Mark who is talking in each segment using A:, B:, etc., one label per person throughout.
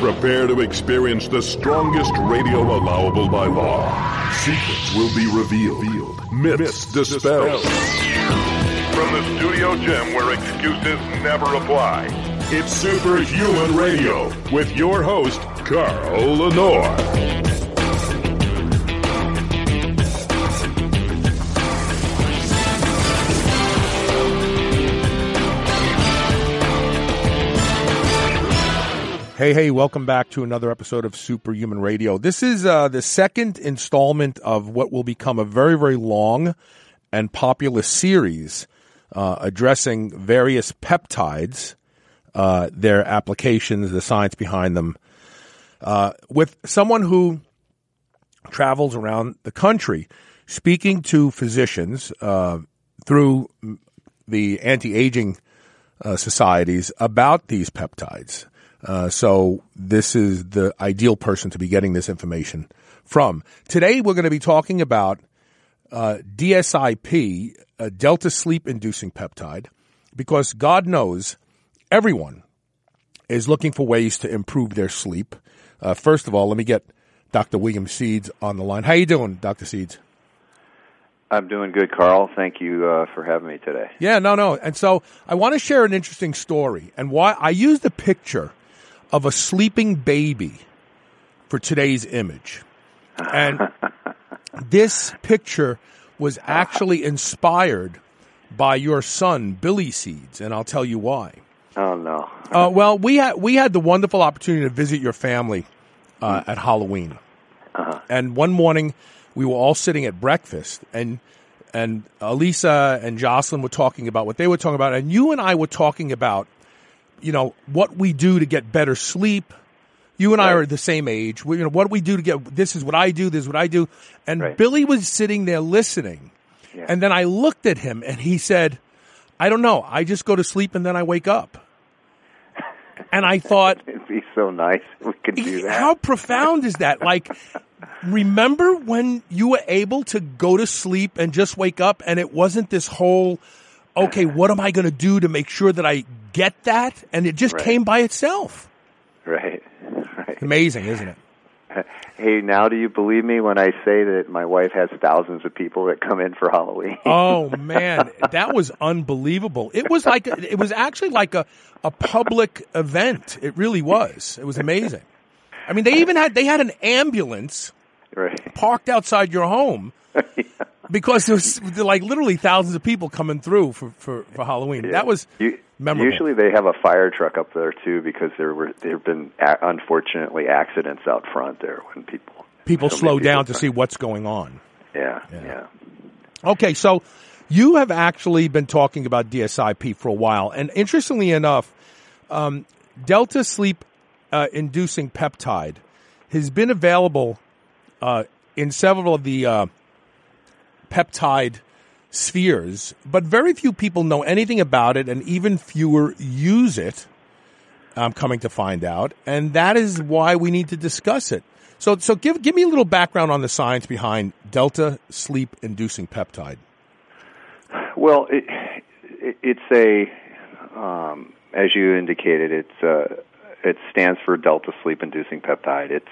A: Prepare to experience the strongest radio allowable by law. Secrets will be revealed. Myths dispelled. From the studio gym where excuses never apply, it's Superhuman Radio with your host, Carl Lenore.
B: Hey, welcome back to another episode of Superhuman Radio. This is the second installment of what will become a very, very long and popular series addressing various peptides, their applications, the science behind them, with someone who travels around the country speaking to physicians through the anti-aging societies about these peptides. So this is the ideal person to be getting this information from. Today we're going to be talking about DSIP, a delta sleep-inducing peptide, because God knows everyone is looking for ways to improve their sleep. First of all, let me get Dr. William Seeds on the line. How you doing, Dr. Seeds?
C: I'm doing good, Carl. Thank you for having me today.
B: Yeah, no. And so I want to share an interesting story, and why I used a picture of a sleeping baby for today's image. And this picture was actually inspired by your son, Billy Seeds, and I'll tell you why.
C: Oh, no.
B: Well, we had the wonderful opportunity to visit your family at Halloween.
C: Uh-huh.
B: And one morning, we were all sitting at breakfast, and Elisa and Jocelyn were talking about what they were talking about, and you and I were talking about, you know, what we do to get better sleep. You and I are the same age. What do we do to get, this is what I do, this is what I do. And Billy was sitting there listening. Yeah. And then I looked at him and he said, I don't know, I just go to sleep and then I wake up. And I thought,
C: it'd be so nice if we could do that.
B: How profound is that? Like, remember when you were able to go to sleep and just wake up and it wasn't this whole, okay, what am I going to do to make sure that I get that? And it just came by itself.
C: Right.
B: Amazing, isn't it?
C: Hey, now do you believe me when I say that my wife has thousands of people that come in for Halloween?
B: Oh, man, that was unbelievable. It was actually like a public event. It really was. It was amazing. I mean, they had an ambulance parked outside your home. Because there was like literally thousands of people coming through for Halloween. Yeah. That was memorable.
C: Usually they have a fire truck up there too, because there have been unfortunately accidents out front there when people
B: slow down to see what's going on.
C: Yeah.
B: Okay, so you have actually been talking about DSIP for a while, and interestingly enough, delta sleep inducing peptide has been available in several of the peptide spheres, but very few people know anything about it, and even fewer use it. I'm coming to find out, and that is why we need to discuss it. So give me a little background on the science behind delta sleep inducing peptide.
C: Well, it's a as you indicated, it stands for delta sleep inducing peptide.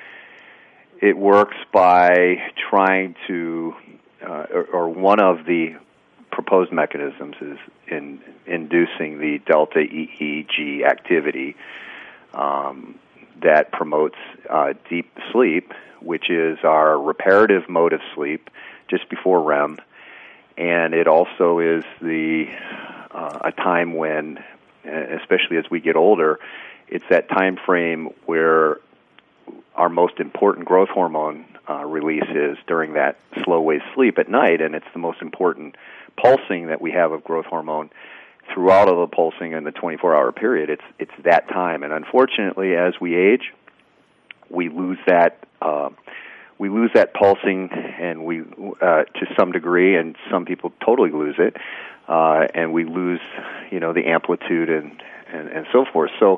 C: It works by trying to or one of the proposed mechanisms is in inducing the delta EEG activity that promotes deep sleep, which is our reparative mode of sleep just before REM, and it also is a time when, especially as we get older, it's that time frame where our most important growth hormone release is during that slow wave sleep at night, and it's the most important pulsing that we have of growth hormone throughout all the pulsing in the 24-hour period. It's that time, and unfortunately, as we age, we lose that pulsing, and we to some degree, and some people totally lose it, and we lose the amplitude and so forth. So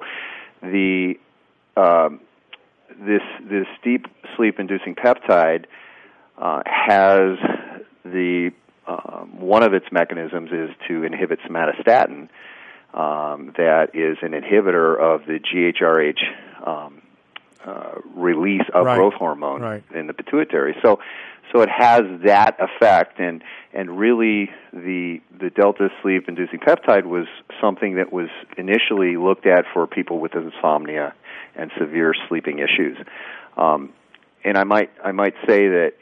C: this deep sleep-inducing peptide has one of its mechanisms is to inhibit somatostatin, that is an inhibitor of the GHRH release of
B: Right.
C: growth hormone
B: Right.
C: in the pituitary. So it has that effect, and really the delta sleep inducing peptide was something that was initially looked at for people with insomnia and severe sleeping issues. And I might say that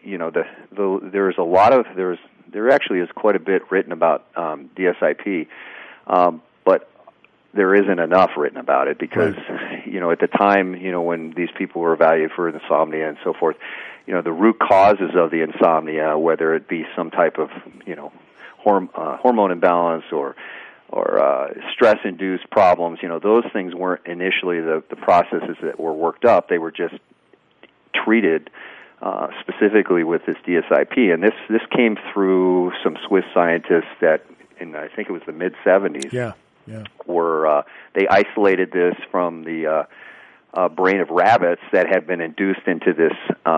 C: there actually is quite a bit written about DSIP, but there isn't enough written about it because, at the time, when these people were evaluated for insomnia and so forth, the root causes of the insomnia, whether it be some type of, hormone imbalance or stress-induced problems, those things weren't initially the processes that were worked up. They were just treated specifically with this DSIP, and this came through some Swiss scientists that in I think it was the mid-70s.
B: Yeah.
C: Were they isolated this from the brain of rabbits that had been induced into this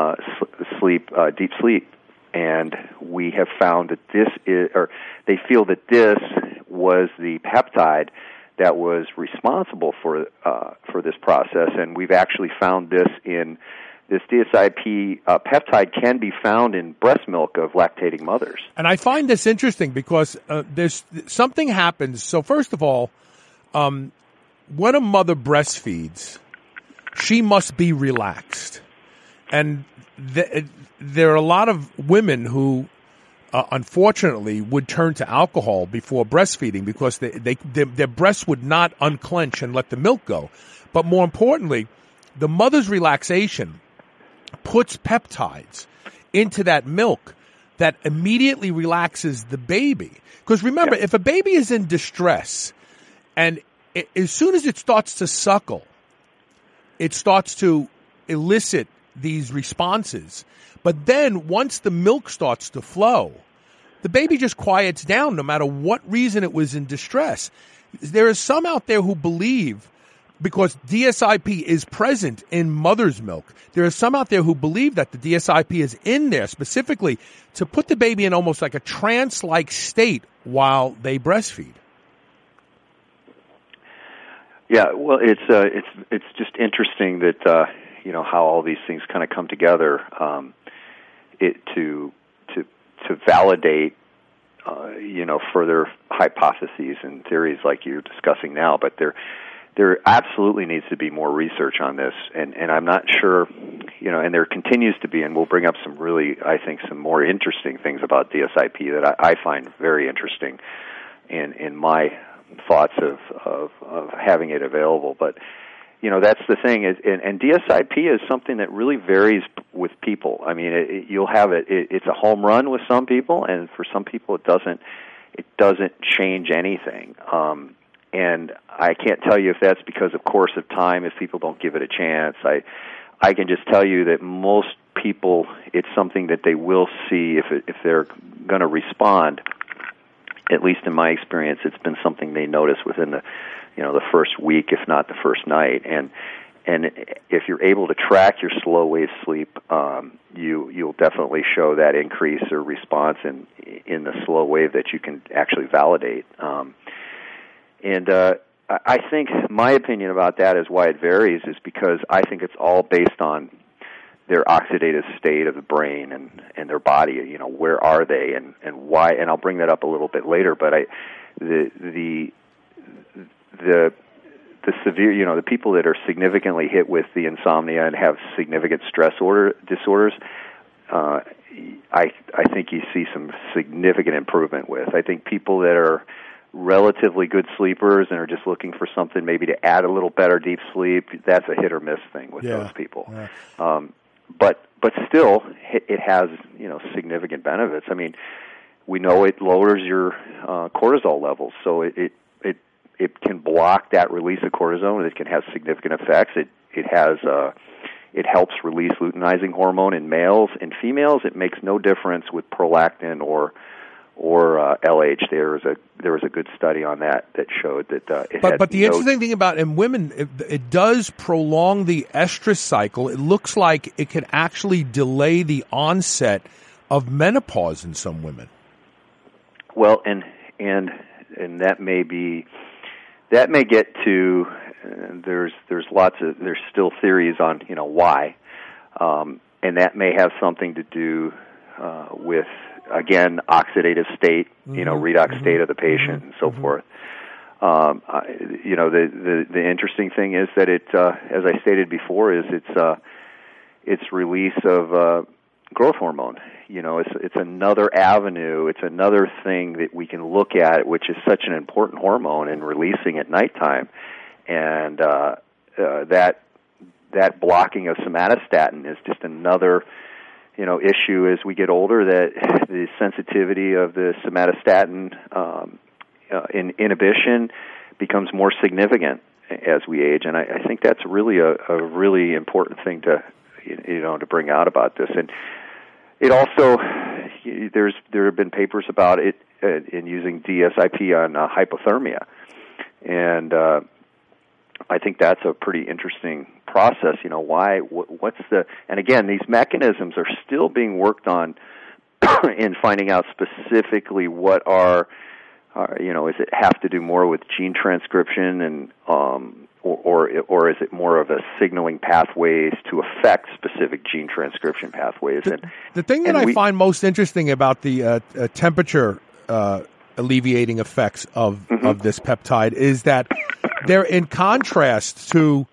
C: deep sleep, and we have found that they feel that this was the peptide that was responsible for this process, and we've actually found this in this DSIP peptide can be found in breast milk of lactating mothers.
B: And I find this interesting because there's something happens. So first of all, when a mother breastfeeds, she must be relaxed. And there are a lot of women who, unfortunately, would turn to alcohol before breastfeeding because their breasts would not unclench and let the milk go. But more importantly, the mother's relaxation puts peptides into that milk that immediately relaxes the baby. Because remember, if a baby is in distress and as soon as it starts to suckle, it starts to elicit these responses. But then once the milk starts to flow, the baby just quiets down no matter what reason it was in distress. There are some out there who believe, because DSIP is present in mother's milk, there are some out there who believe that the DSIP is in there specifically to put the baby in almost like a trance-like state while they breastfeed.
C: Yeah, well, it's just interesting that how all these things kind of come together to validate further hypotheses and theories like you're discussing now, but there absolutely needs to be more research on this, and I'm not sure, and there continues to be, and we'll bring up some really, I think, some more interesting things about DSIP that I find very interesting in my thoughts of having it available. But, that's the thing, and DSIP is something that really varies with people. I mean, you'll have it's a home run with some people, and for some people it doesn't change anything. And I can't tell you if that's because of course of time, if people don't give it a chance. I can just tell you that most people, it's something that they will see if they're going to respond. At least in my experience, it's been something they notice within the first week, if not the first night. And if you're able to track your slow wave sleep, you'll definitely show that increase or response in the slow wave that you can actually validate. And I think my opinion about that is why it varies is because I think it's all based on their oxidative state of the brain and their body. Where are they and why? And I'll bring that up a little bit later. But the severe, the people that are significantly hit with the insomnia and have significant stress disorders, I think you see some significant improvement with. I think people that are relatively good sleepers and are just looking for something maybe to add a little better deep sleep, that's a hit or miss thing with those people. Yeah. But still, it has significant benefits. I mean, we know it lowers your cortisol levels, so it can block that release of cortisol. It can have significant effects. It helps release luteinizing hormone in males. In females, it makes no difference with prolactin or LH. There was a good study on that showed that
B: But the interesting thing about in women, it does prolong the estrous cycle. It looks like it can actually delay the onset of menopause in some women.
C: Well, and that may get to there's still theories on why, and that may have something to do with, again, oxidative state, redox state of the patient and so forth. The interesting thing is that it, as I stated before, is its release of growth hormone. It's another avenue. It's another thing that we can look at, which is such an important hormone in releasing at nighttime, and that blocking of somatostatin is just another issue as we get older. That the sensitivity of the somatostatin inhibition becomes more significant as we age, and I think that's really a really important thing to to bring out about this. And it also, there have been papers about it in using DSIP on hypothermia, and I think that's a pretty interesting process. Why? What's the? And again, these mechanisms are still being worked on in finding out specifically what are. Does it have to do more with gene transcription, and or is it more of a signaling pathways to affect specific gene transcription pathways?
B: The thing that I find most interesting about the temperature alleviating effects of this peptide is that they're in contrast to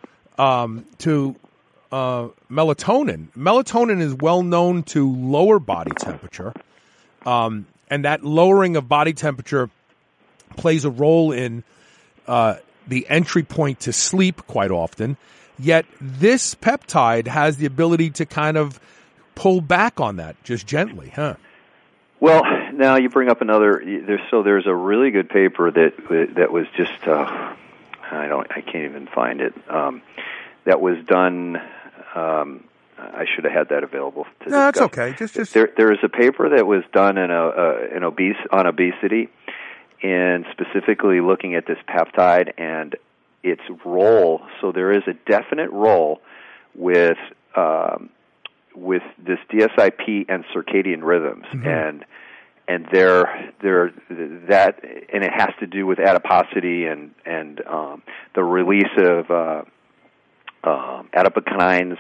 B: melatonin. Melatonin is well known to lower body temperature, and that lowering of body temperature plays a role in the entry point to sleep quite often, yet this peptide has the ability to kind of pull back on that just gently, huh?
C: Well, now you bring up another. There's a really good paper that was just I can't even find it. That was done. I should have had that available to discuss.
B: No, that's okay. Just
C: there is a paper that was done on obesity, and specifically looking at this peptide and its role. So there is a definite role with this DSIP and circadian rhythms, and it has to do with adiposity and the release of adipokines.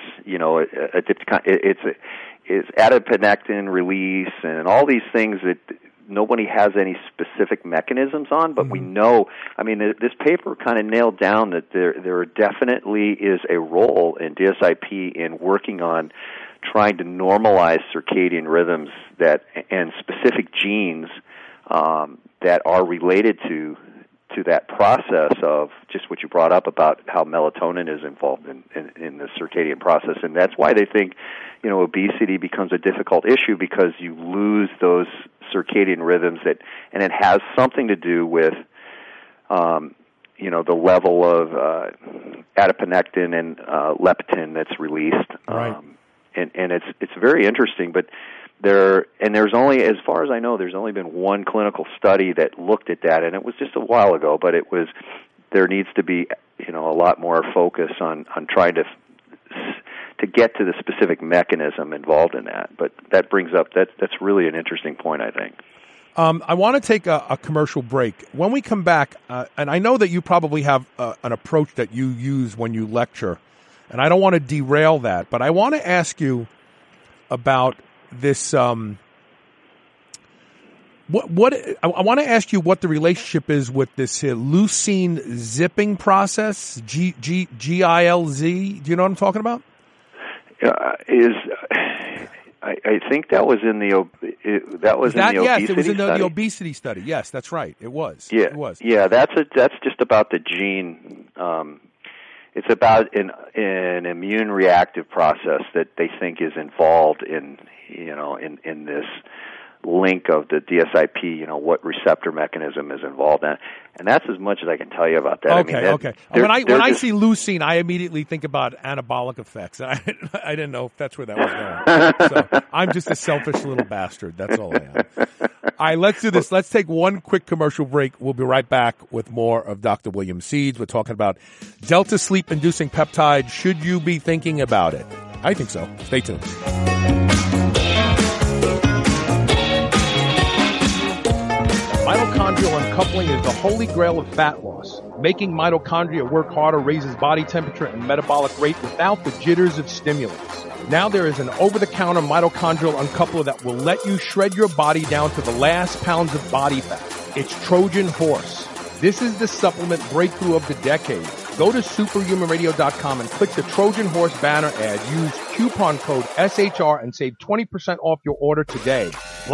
C: It's adiponectin release and all these things that nobody has any specific mechanisms on, but we know, this paper kind of nailed down that there definitely is a role in DSIP in working on trying to normalize circadian rhythms and specific genes that are related to that process of just what you brought up about how melatonin is involved in the circadian process. And that's why they think, obesity becomes a difficult issue, because you lose those circadian rhythms and it has something to do with, the level of adiponectin and leptin that's released.
B: Right.
C: And it's very interesting, but there's only, as far as I know, there's only been one clinical study that looked at that, and it was just a while ago, but there needs to be, a lot more focus on trying to get to the specific mechanism involved in that. But that brings up, that's really an interesting point, I think.
B: I want to take a commercial break. When we come back, and I know that you probably have an approach that you use when you lecture, and I don't want to derail that, but I want to ask you about this. I want to ask you what the relationship is with this leucine zipping process, GILZ. Do you know what I'm talking about?
C: I think that was in the obesity
B: yes, it was in
C: study.
B: The obesity study. Yes, that's right. It was.
C: Yeah,
B: it was.
C: Yeah, that's just about the gene. It's about an immune reactive process that they think is involved in this link of the DSIP, what receptor mechanism is involved in. And that's as much as I can tell you about that.
B: Okay. When I see leucine, I immediately think about anabolic effects. I didn't know if that's where that was going. So I'm just a selfish little bastard. That's all I am. All right, let's do this. Let's take one quick commercial break. We'll be right back with more of Dr. William Seeds. We're talking about delta sleep-inducing peptide. Should you be thinking about it? I think so. Stay tuned.
D: Mitochondrial uncoupling is the holy grail of fat loss. Making mitochondria work harder raises body temperature and metabolic rate without the jitters of stimulants. Now there is an over-the-counter mitochondrial uncoupler that will let you shred your body down to the last pounds of body fat. It's Trojan Horse. This is the supplement breakthrough of the decade. Go to superhumanradio.com and click the Trojan Horse banner ad. Use coupon code SHR and save 20% off your order today.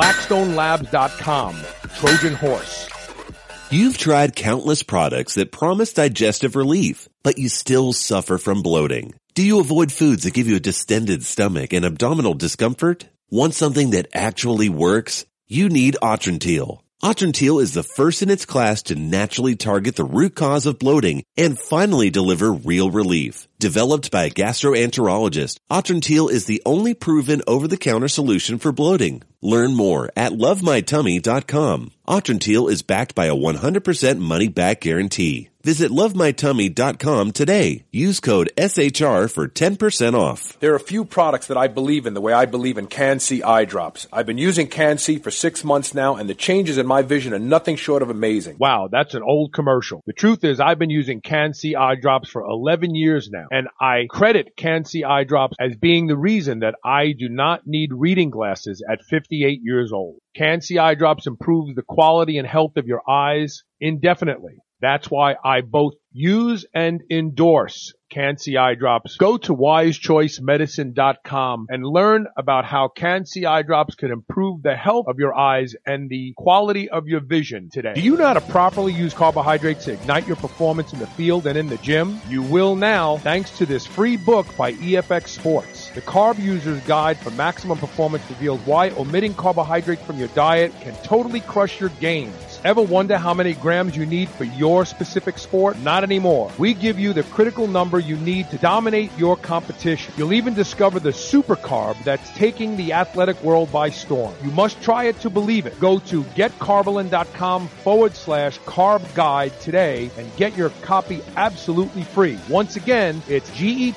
D: BlackstoneLabs.com. Trojan Horse.
E: You've tried countless products that promise digestive relief, but you still suffer from bloating. Do you avoid foods that give you a distended stomach and abdominal discomfort? Want something that actually works? You need Atrantil. Atrantil is the first in its class to naturally target the root cause of bloating and finally deliver real relief. Developed by a gastroenterologist, Atrantil is the only proven over-the-counter solution for bloating. Learn more at lovemytummy.com. Atrantil is backed by a 100% money-back guarantee. Visit lovemytummy.com today. Use code SHR for 10% off.
B: There are a few products that I believe in the way I believe in Can-C eye drops. I've been using Can-C for 6 months now, and the changes in my vision are nothing short of amazing.
D: Wow, that's an old commercial. The truth is I've been using Can-C eye drops for 11 years now, and I credit Can-C eye drops as being the reason that I do not need reading glasses at 58 years old. Can-C eye drops improves the quality and health of your eyes indefinitely. That's why I both use and endorse Can-C eye drops. Go to wisechoicemedicine.com and learn about how Can-C eye drops can improve the health of your eyes and the quality of your vision today. Do you know how to properly use carbohydrates to ignite your performance in the field and in the gym? You will now, thanks to this free book by EFX Sports. The Carb User's Guide for Maximum Performance reveals why omitting carbohydrates from your diet can totally crush your gains. Ever wonder how many grams you need for your specific sport? Not anymore. We give you the critical number you need to dominate your competition. You'll even discover the super carb that's taking the athletic world by storm. You must try it to believe it. Go to getcarbolyn.com/carb guide today and get your copy absolutely free. Once again, it's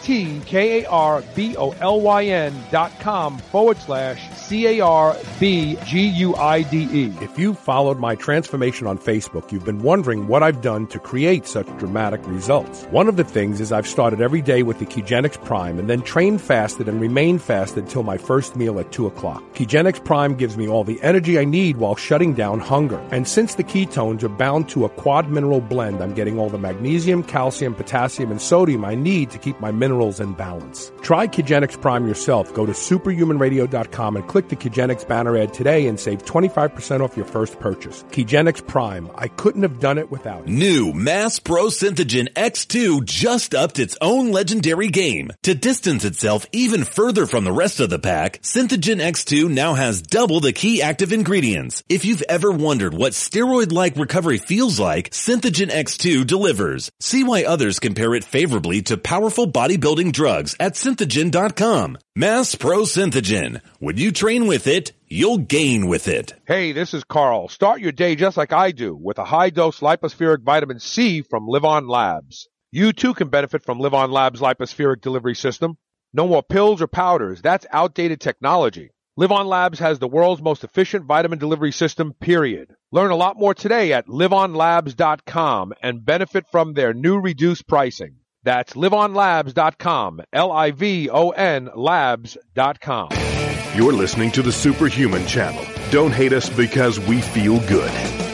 D: getkarbolyn.com/CARBGUIDE.
B: If you followed my transformation on Facebook, you've been wondering what I've done to create such dramatic results. One of the things is I've started every day with the Kegenix Prime and then trained fasted and remained fasted till my first meal at 2 o'clock. Kegenix Prime gives me all the energy I need while shutting down hunger. And since the ketones are bound to a quad mineral blend, I'm getting all the magnesium, calcium, potassium, and sodium I need to keep my minerals in balance. Try Kegenix Prime yourself. Go to superhumanradio.com and click the Kegenix banner ad today and save 25% off your first purchase. Kegenix Prime. I couldn't have done it without it.
E: New Mass Pro Synthogen X2 just upped its own legendary game. To distance itself even further from the rest of the pack, Synthogen X2 now has double the key active ingredients. If you've ever wondered what steroid-like recovery feels like, Synthogen X2 delivers. See why others compare it favorably to powerful bodybuilding drugs at Synthogen.com. Mass Pro Synthogen. When you train with it, you'll gain with it.
D: Hey, this is Carl. Start your day just like I do with a high-dose lipospheric vitamin C from Live On Labs. You too can benefit from Live On Labs' lipospheric delivery system. No more pills or powders. That's outdated technology. Live On Labs has the world's most efficient vitamin delivery system, period. Learn a lot more today at liveonlabs.com and benefit from their new reduced pricing. That's liveonlabs.com, LIVON labs.com.
A: You're listening to the Superhuman Channel. Don't hate us because we feel good.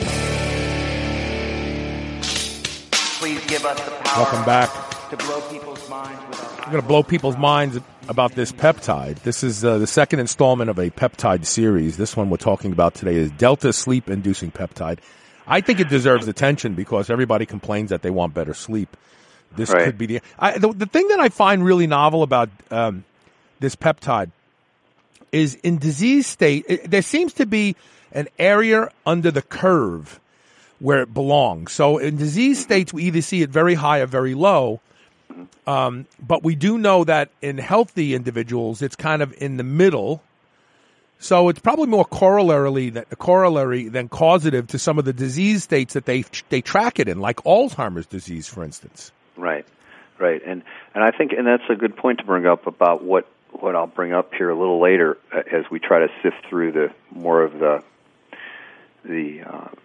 F: Please give us the power.
B: Welcome back.
F: To blow people's minds with our
B: I'm going to blow people's minds about this peptide. This is the second installment of a peptide series. This one we're talking about today is Delta Sleep-Inducing Peptide. I think it deserves attention because everybody complains that they want better sleep. This could be the thing that I find really novel about this peptide is in disease state, there seems to be an area under the curve where it belongs. So in disease states, we either see it very high or very low. But we do know that in healthy individuals, it's kind of in the middle. So it's probably more corollary than causative to some of the disease states that they track it in, like Alzheimer's disease, for instance.
C: Right. And I think, and that's a good point to bring up about what I'll bring up here a little later as we try to sift through the more of the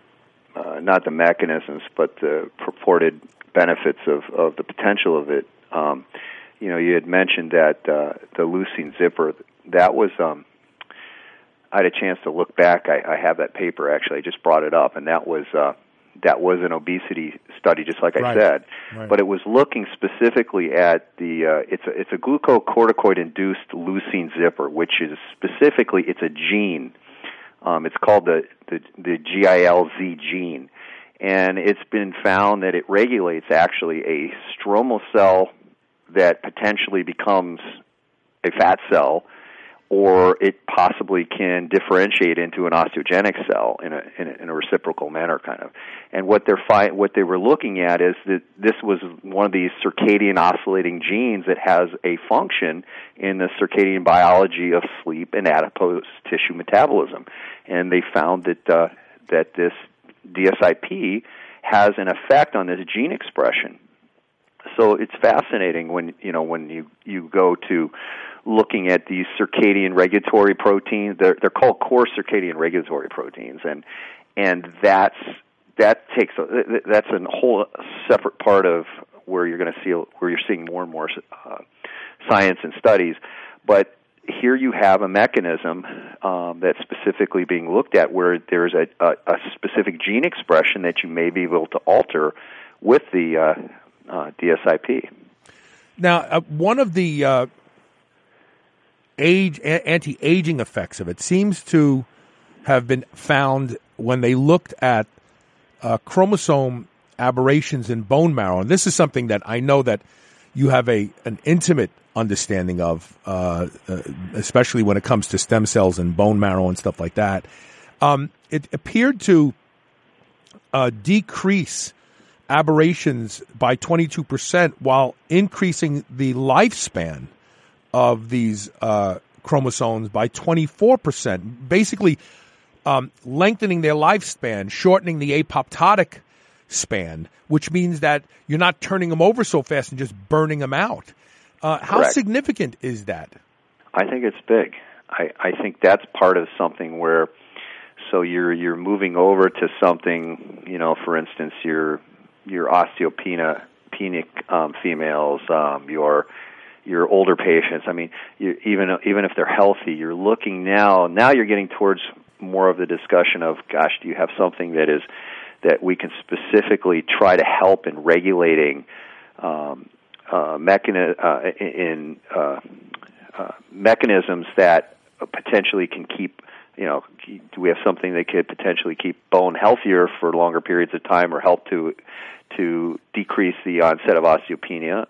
C: not the mechanisms, but the purported benefits of the potential of it. You had mentioned that the leucine zipper. That was I had a chance to look back. I have that paper actually. I just brought it up, and that was an obesity study, just like I said. Right. But it was looking specifically at the it's a glucocorticoid-induced leucine zipper, which is specifically it's a gene. It's called the GILZ gene, and it's been found that it regulates actually a stromal cell that potentially becomes a fat cell, or it possibly can differentiate into an osteogenic cell in a reciprocal manner, kind of. And what they were looking at is that this was one of these circadian oscillating genes that has a function in the circadian biology of sleep and adipose tissue metabolism. And they found that this DSIP has an effect on this gene expression. So it's fascinating when you go to looking at these circadian regulatory proteins. They're called core circadian regulatory proteins, and that's a whole separate part of where you're seeing more and more science and studies. But here you have a mechanism that's specifically being looked at where there's a specific gene expression that you may be able to alter with the DSIP.
B: Now, one of the anti-aging effects of it seems to have been found when they looked at chromosome aberrations in bone marrow. And this is something that I know that you have an intimate understanding of, especially when it comes to stem cells and bone marrow and stuff like that. It appeared to decrease aberrations by 22% while increasing the lifespan of these chromosomes by 24%, basically lengthening their lifespan, shortening the apoptotic span, which means that you're not turning them over so fast and just burning them out. How significant is that?
C: I think it's big. I think that's part of something where, so you're moving over to something, for instance, your osteopenic females, your older patients. I mean, even if they're healthy, you're looking now you're getting towards more of the discussion of, gosh, do you have something that we can specifically try to help in regulating mechanisms that potentially can keep, do we have something that could potentially keep bone healthier for longer periods of time or help to decrease the onset of osteopenia?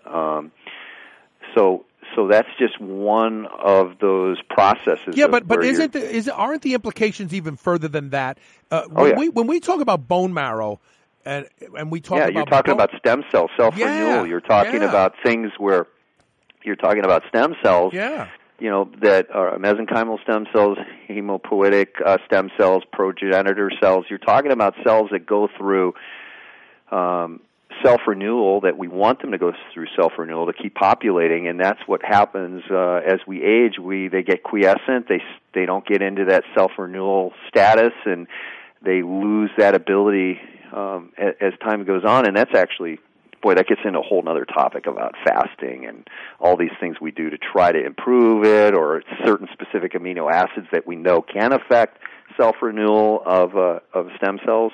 C: So that's just one of those processes.
B: Yeah, but aren't the implications even further than that? When we talk about bone marrow, and we talk about
C: you're talking about stem cell self-renewal. You're talking about things where you're talking about stem cells.
B: Yeah.
C: That are mesenchymal stem cells, hemopoietic stem cells, progenitor cells. You're talking about cells that go through self-renewal, that we want them to go through self-renewal to keep populating, and that's what happens as we age. They get quiescent. They don't get into that self-renewal status, and they lose that ability as time goes on, and that's actually, that gets into a whole other topic about fasting and all these things we do to try to improve it, or certain specific amino acids that we know can affect self-renewal of stem cells.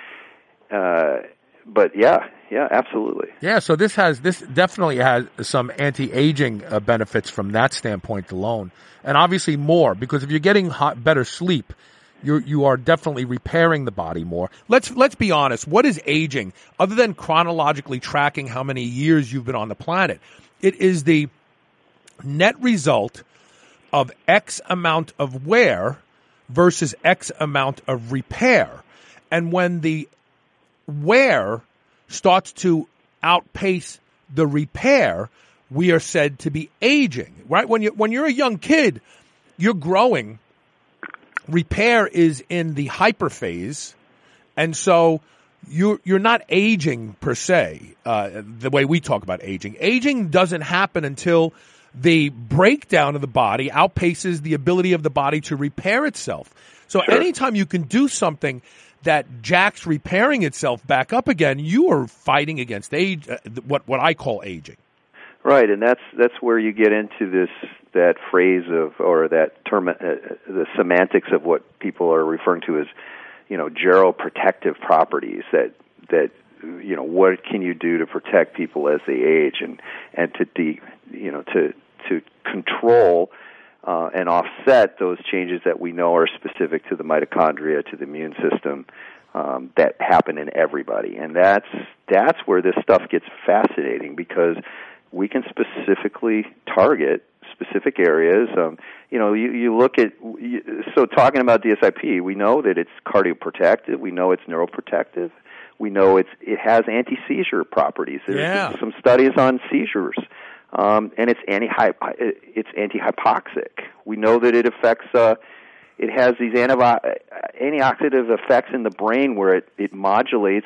C: But yeah, absolutely.
B: Yeah, so this definitely has some anti-aging benefits from that standpoint alone, and obviously more, because if you're getting better sleep, you are definitely repairing the body more. Let's be honest. What is aging, other than chronologically tracking how many years you've been on the planet? It is the net result of X amount of wear versus X amount of repair. And when the wear starts to outpace the repair, we are said to be aging, right? When you're a young kid, you're growing. Repair is in the hyperphase, and so you're not aging per se, the way we talk about aging. Aging doesn't happen until the breakdown of the body outpaces the ability of the body to repair itself. So anytime you can do something that JAK's repairing itself back up again, you are fighting against age, what I call aging.
C: Right, and that's where you get into that phrase of, or that term, the semantics of what people are referring to as, geroprotective properties. That what can you do to protect people as they age, and to control and offset those changes that we know are specific to the mitochondria, to the immune system, that happen in everybody. And that's where this stuff gets fascinating, because we can specifically target specific areas. You look at, so talking about DSIP, we know that it's cardioprotective, we know it's neuroprotective, we know it has anti-seizure properties. There's some studies on seizures. And it's anti-hypoxic. We know that it affects. It has these antioxidant effects in the brain, where it modulates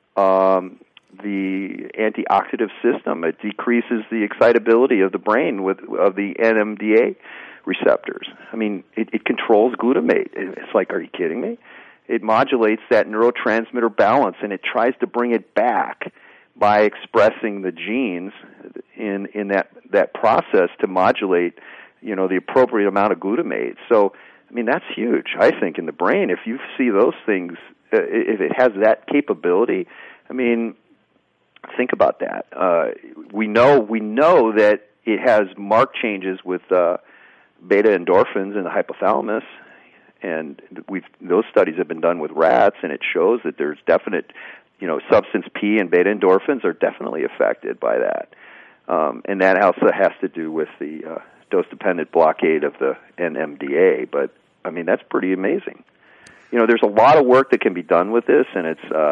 C: the antioxidant system. It decreases the excitability of the brain of the NMDA receptors. I mean, it controls glutamate. It's like, are you kidding me? It modulates that neurotransmitter balance, and it tries to bring it back by expressing the genes in that process to modulate, the appropriate amount of glutamate. So, I mean, that's huge, I think, in the brain. If you see those things, if it has that capability, I mean, think about that. We know that it has marked changes with beta endorphins in the hypothalamus, and those studies have been done with rats, and it shows that there's definite, substance P and beta endorphins are definitely affected by that. And that also has to do with the dose-dependent blockade of the NMDA. But, I mean, that's pretty amazing. There's a lot of work that can be done with this, and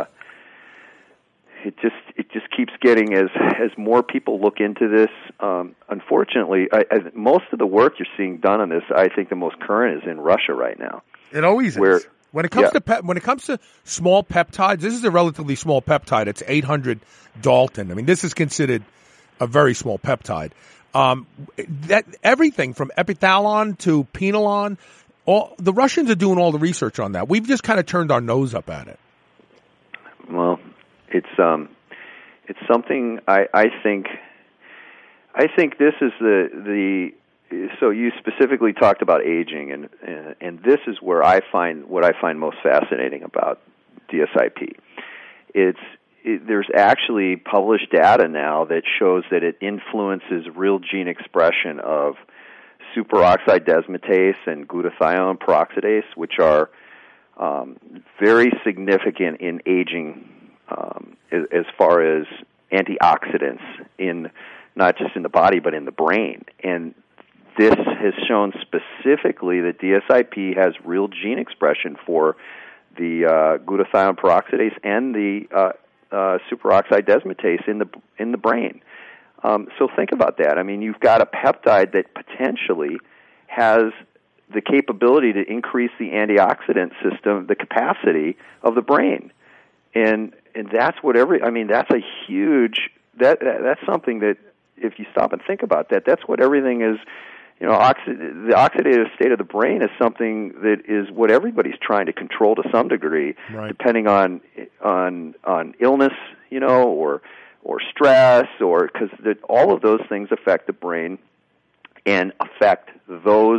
C: it just keeps getting, as more people look into this. Unfortunately, most of the work you're seeing done on this, I think the most current is in Russia right now.
B: It always is. When it comes to small peptides, this is a relatively small peptide. It's 800 Dalton. I mean, this is considered a very small peptide. That everything from epithalon to penalon, the Russians are doing all the research on that. We've just kind of turned our nose up at it.
C: Well, it's something I think this is the so you specifically talked about aging, and this is where I find most fascinating about DSIP. There's actually published data now that shows that it influences real gene expression of superoxide desmutase and glutathione peroxidase, which are very significant in aging as far as antioxidants, in not just in the body but in the brain. And this has shown specifically that DSIP has real gene expression for the glutathione peroxidase and the superoxide desmutase in the brain. So think about that. I mean, you've got a peptide that potentially has the capability to increase the antioxidant system, the capacity of the brain, and that's what that's a huge that's something that, if you stop and think about that, that's what everything is. The oxidative state of the brain is something that is what everybody's trying to control to some degree, right, depending on illness, or stress, or because all of those things affect the brain and affect those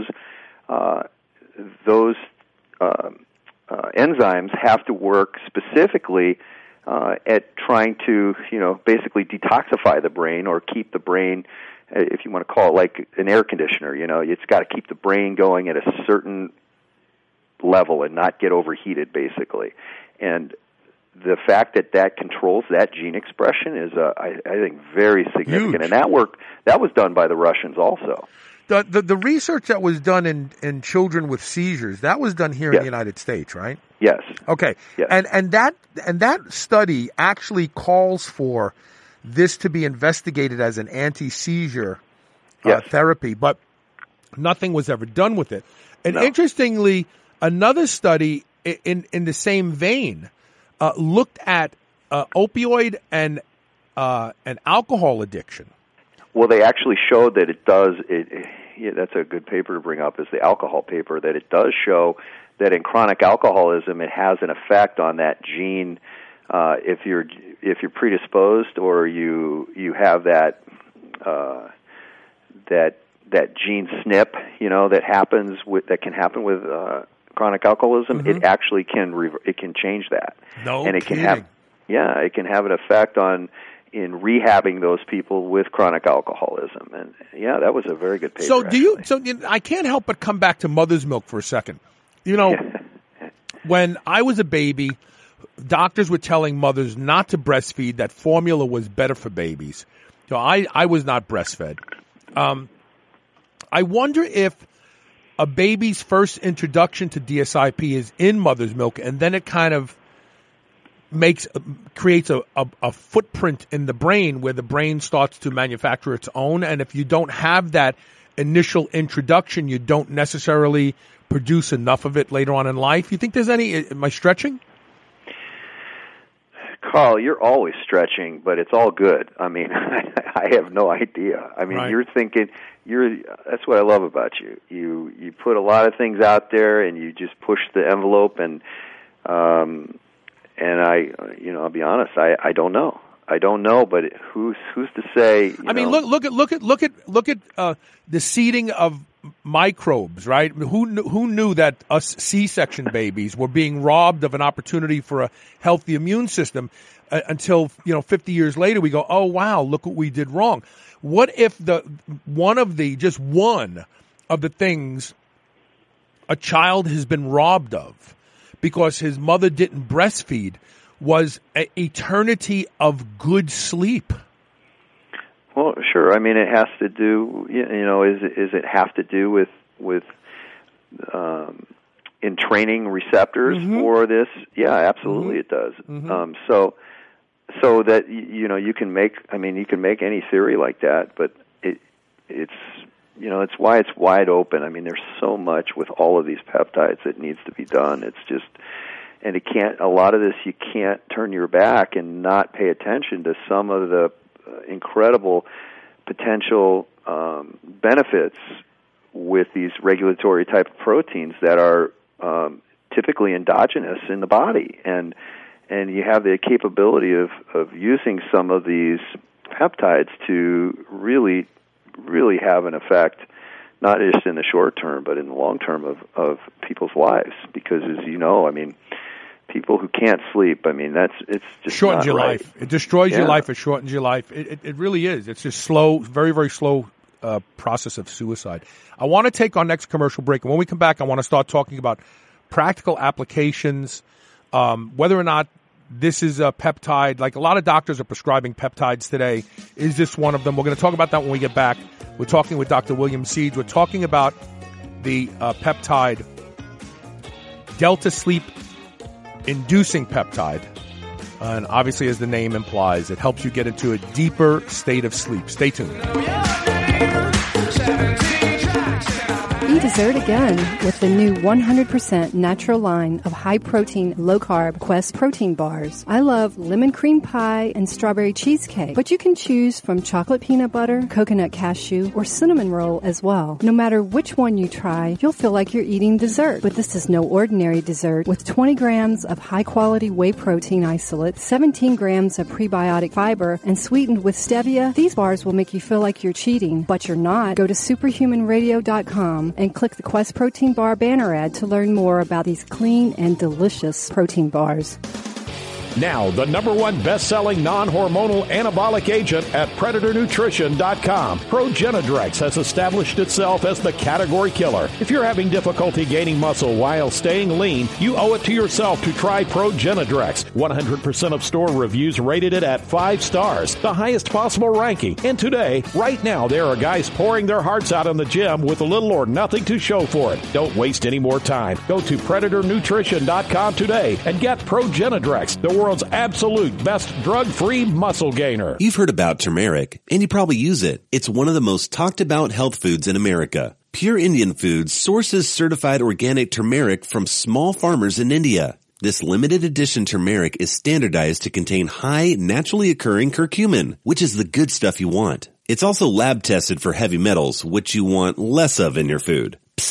C: enzymes have to work specifically at trying to basically detoxify the brain, or keep the brain, if you want to call it like an air conditioner, it's got to keep the brain going at a certain level and not get overheated, basically. And the fact that controls that gene expression is, I think, very significant. Huge. And that was done by the Russians also.
B: The research that was done in children with seizures, that was done here in the United States, right?
C: Yes.
B: Okay.
C: Yes.
B: And that study actually calls for this to be investigated as an anti-seizure therapy, but nothing was ever done with it. And interestingly, another study in the same vein looked at opioid and alcohol addiction.
C: Well, they actually showed that it does. That's a good paper to bring up, is the alcohol paper, that it does show that in chronic alcoholism it has an effect on that gene. If you're predisposed or you have that gene SNP, that can happen with chronic alcoholism, it actually can change that.
B: No
C: and it
B: kidding.
C: It can have an effect in rehabbing those people with chronic alcoholism. And that was a very good paper.
B: So I can't help but come back to mother's milk for a second. When I was a baby, doctors were telling mothers not to breastfeed, that formula was better for babies. I was not breastfed. I wonder if a baby's first introduction to DSIP is in mother's milk, and then it kind of creates a footprint in the brain where the brain starts to manufacture its own. And if you don't have that initial introduction, you don't necessarily produce enough of it later on in life. You think there's am I stretching?
C: Carl, you're always stretching, but it's all good. I mean, I have no idea. I mean, You're thinking, that's what I love about you. You put a lot of things out there and you just push the envelope, and I'll be honest, I don't know. I don't know, but who's to say?
B: Look at the seeding of microbes, right? Who knew that us C-section babies were being robbed of an opportunity for a healthy immune system until 50 years later we go, oh wow, look what we did wrong. What if one of the things a child has been robbed of because his mother didn't breastfeed was an eternity of good sleep?
C: Well, sure. I mean, it has to do, is it have to do with entraining receptors for this? Yeah, absolutely it does. So that, you can make any theory like that, but it's why it's wide open. I mean, there's so much with all of these peptides that needs to be done. It's just, and a lot of this you can't turn your back and not pay attention to some of the incredible potential benefits with these regulatory type of proteins that are typically endogenous in the body, and you have the capability of using some of these peptides to really have an effect, not just in the short term but in the long term of people's lives, because as you know, I mean, people who can't sleep, it's just
B: shortens your
C: right.
B: life. It destroys your life. It shortens your life. It really is. It's just slow, very, very slow process of suicide. I want to take our next commercial break, and when we come back, I want to start talking about practical applications, whether or not this is a peptide. Like a lot of doctors are prescribing peptides today. Is this one of them? We're going to talk about that when we get back. We're talking with Dr. William Seeds. We're talking about the peptide Delta Sleep inducing peptide, and obviously, as the name implies, it helps you get into a deeper state of sleep. Stay tuned.
G: Eat dessert again with the new 100% natural line of high-protein, low-carb Quest protein bars. I love lemon cream pie and strawberry cheesecake, but you can choose from chocolate peanut butter, coconut cashew, or cinnamon roll as well. No matter which one you try, you'll feel like you're eating dessert. But this is no ordinary dessert. With 20 grams of high-quality whey protein isolate, 17 grams of prebiotic fiber, and sweetened with stevia, these bars will make you feel like you're cheating, but you're not. Go to superhumanradio.com and click the Quest Protein Bar banner ad to learn more about these clean and delicious protein bars.
H: Now, the #1 best-selling non-hormonal anabolic agent at PredatorNutrition.com. Progenadrex has established itself as the category killer. If you're having difficulty gaining muscle while staying lean, you owe it to yourself to try Progenadrex. 100% of store reviews rated it at 5 stars, the highest possible ranking. And today, right now, there are guys pouring their hearts out in the gym with little or nothing to show for it. Don't waste any more time. Go to PredatorNutrition.com today and get Progenadrex, the world's absolute best drug-free muscle gainer.
E: You've heard about turmeric, and you probably use it. It's one of the most talked about health foods in America. Pure Indian Foods sources certified organic turmeric from small farmers in India. This limited edition turmeric is standardized to contain high, naturally occurring curcumin, which is the good stuff you want. It's also lab tested for heavy metals, which you want less of in your food. Psst.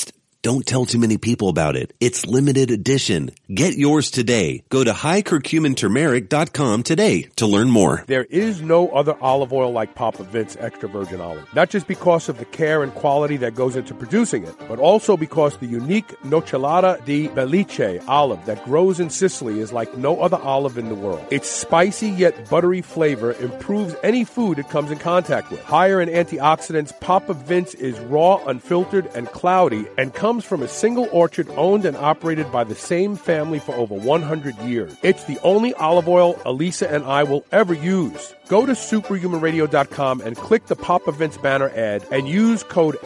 E: Don't tell too many people about it. It's limited edition. Get yours today. Go to highcurcuminturmeric.com today to learn more.
B: There is no other olive oil like Papa Vince extra virgin olive. Not just because of the care and quality that goes into producing it, but also because the unique Nocellara di Belice olive that grows in Sicily is like no other olive in the world. Its spicy yet buttery flavor improves any food it comes in contact with. Higher in antioxidants, Papa Vince is raw, unfiltered, and cloudy, and comes from a single orchard owned and operated by the same family for over 100 years. It's the only olive oil Elisa and I will ever use. Go to superhumanradio.com and click the Papa Vince banner ad and use code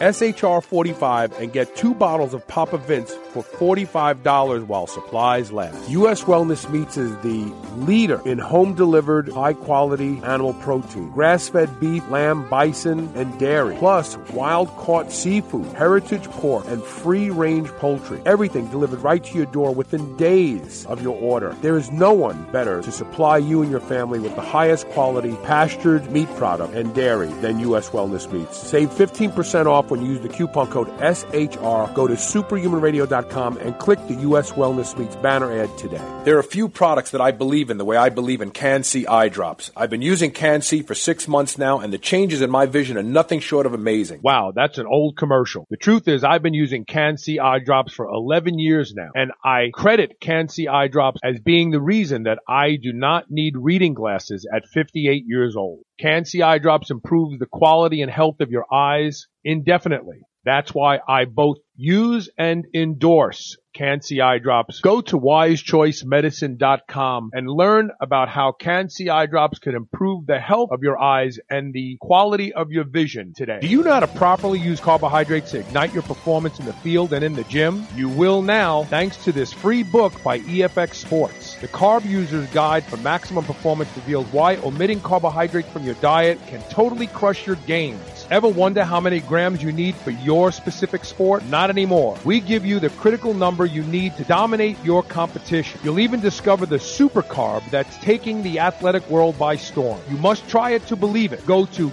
B: SHR45 and get 2 bottles of Papa Vince for $45 while supplies last. U.S. Wellness Meats is the leader in home-delivered, high-quality animal protein. Grass-fed beef, lamb, bison, and dairy. Plus, wild-caught seafood, heritage pork, and free-range poultry. Everything delivered right to your door within days of your order. There is no one better to supply you and your family with the highest quality pastured meat product and dairy than U.S. Wellness Meats. Save 15% off when you use the coupon code SHR. Go to superhumanradio.com and click the U.S. Wellness Meats banner ad today. There are a few products that I believe in the way I believe in Can-C eye drops. I've been using Can-C for 6 months now, and the changes in my vision are nothing short of amazing.
D: Wow, that's an old commercial. The truth is I've been using Can-C eye drops for 11 years now, and I credit Can-C eye drops as being the reason that I do not need reading glasses at 58 years old. Can-C eye drops improves the quality and health of your eyes indefinitely. That's why I both use and endorse Can-C eye drops. Go to wisechoicemedicine.com and learn about how Can-C eye drops can improve the health of your eyes and the quality of your vision today. Do you know how to properly use carbohydrates to ignite your performance in the field and in the gym? You will now, thanks to this free book by EFX Sports. The Carb User's Guide for Maximum Performance reveals why omitting carbohydrates from your diet can totally crush your gains. Ever wonder how many grams you need for your specific sport? Not anymore. We give you the critical number you need to dominate your competition. You'll even discover the super carb that's taking the athletic world by storm. You must try it to believe it. Go to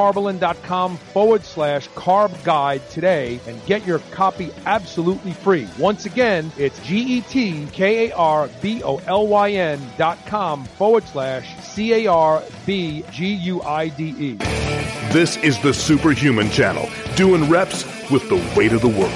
D: getcarbolyn.com/carb guide today and get your copy absolutely free. Once again, it's GETKARBOLYN.com/CARBGUIDE.
A: This is the Superhuman Channel, doing reps with the weight of the world.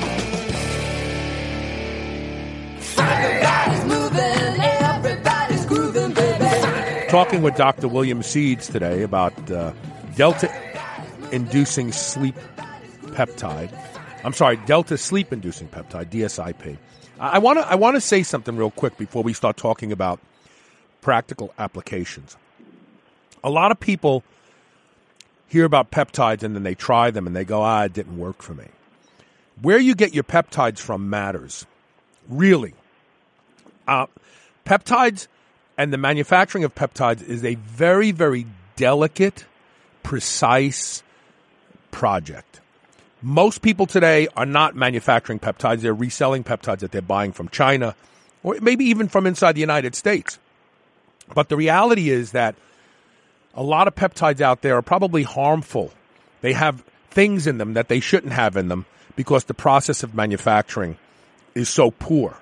B: Talking with Dr. William Seeds today about delta-inducing sleep peptide. I'm sorry, delta-sleep-inducing peptide, DSIP. I want to say something real quick before we start talking about practical applications. A lot of people hear about peptides and then they try them and they go, it didn't work for me. Where you get your peptides from matters. Really. Peptides and the manufacturing of peptides is a very, very delicate, precise project. Most people today are not manufacturing peptides. They're reselling peptides that they're buying from China or maybe even from inside the United States. But the reality is that a lot of peptides out there are probably harmful. They have things in them that they shouldn't have in them because the process of manufacturing is so poor.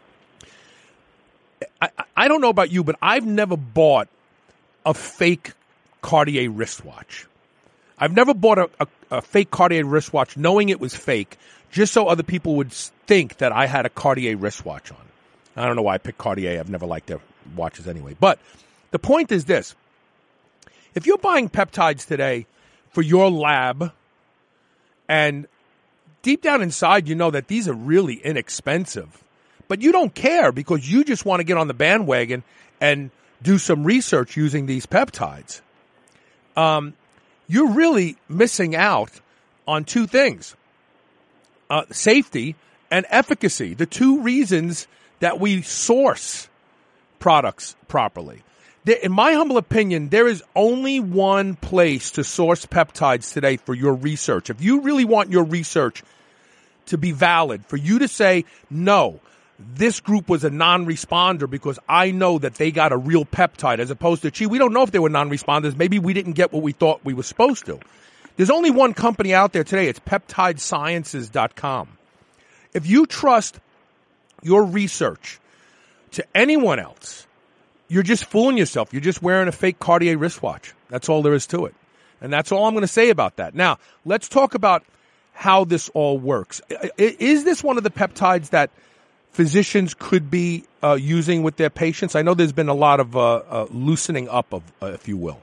B: I don't know about you, but I've never bought a fake Cartier wristwatch. I've never bought a fake Cartier wristwatch knowing it was fake just so other people would think that I had a Cartier wristwatch on. I don't know why I picked Cartier. I've never liked their watches anyway. But the point is this. If you're buying peptides today for your lab and deep down inside you know that these are really inexpensive, but you don't care because you just want to get on the bandwagon and do some research using these peptides, you're really missing out on two things, safety and efficacy, the two reasons that we source products properly. In my humble opinion, there is only one place to source peptides today for your research. If you really want your research to be valid, for you to say, no, this group was a non-responder because I know that they got a real peptide, as opposed to, we don't know if they were non-responders. Maybe we didn't get what we thought we were supposed to. There's only one company out there today. It's peptidesciences.com. if you trust your research to anyone else, you're just fooling yourself. You're just wearing a fake Cartier wristwatch. That's all there is to it. And that's all I'm going to say about that. Now, let's talk about how this all works. Is this one of the peptides that physicians could be using with their patients? I know there's been a lot of loosening up of, if you will.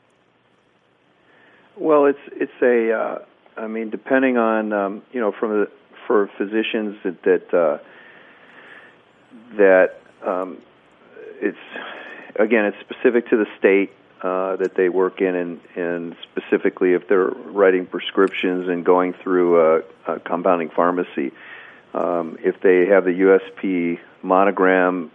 C: Well, it's a. I mean, depending on for physicians that it's specific to the state that they work in, and specifically if they're writing prescriptions and going through a compounding pharmacy. If they have the USP monogram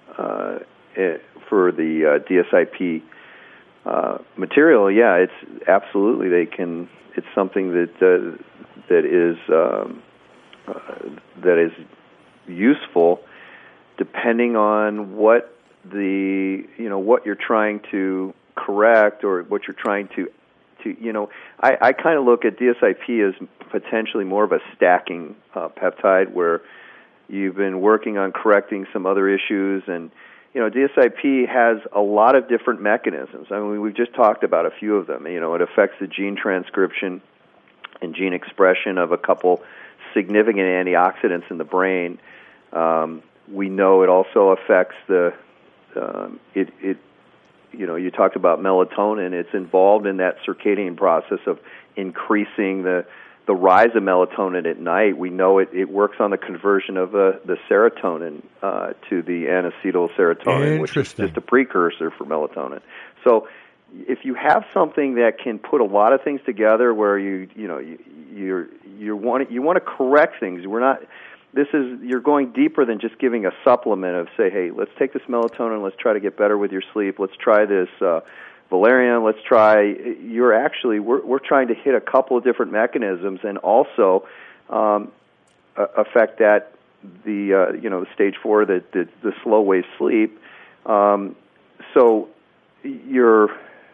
C: for the DSIP material, yeah, it's absolutely they can. It's something that is useful, depending on what what you're trying to correct or what you're trying to I kind of look at DSIP as potentially more of a stacking peptide where you've been working on correcting some other issues, and DSIP has a lot of different mechanisms. I mean, we've just talked about a few of them. It affects the gene transcription and gene expression of a couple significant antioxidants in the brain. We know it also affects you talked about melatonin. It's involved in that circadian process of increasing the rise of melatonin at night. We know it works on the conversion of the serotonin to the N-acetyl serotonin, which is just a precursor for melatonin. So if you have something that can put a lot of things together, where you want to correct things, you're going deeper than just giving a supplement of, say, hey, let's take this melatonin, let's try to get better with your sleep, let's try this valerian, let's try. We're trying to hit a couple of different mechanisms and also affect that the stage 4, the slow wave sleep. So you're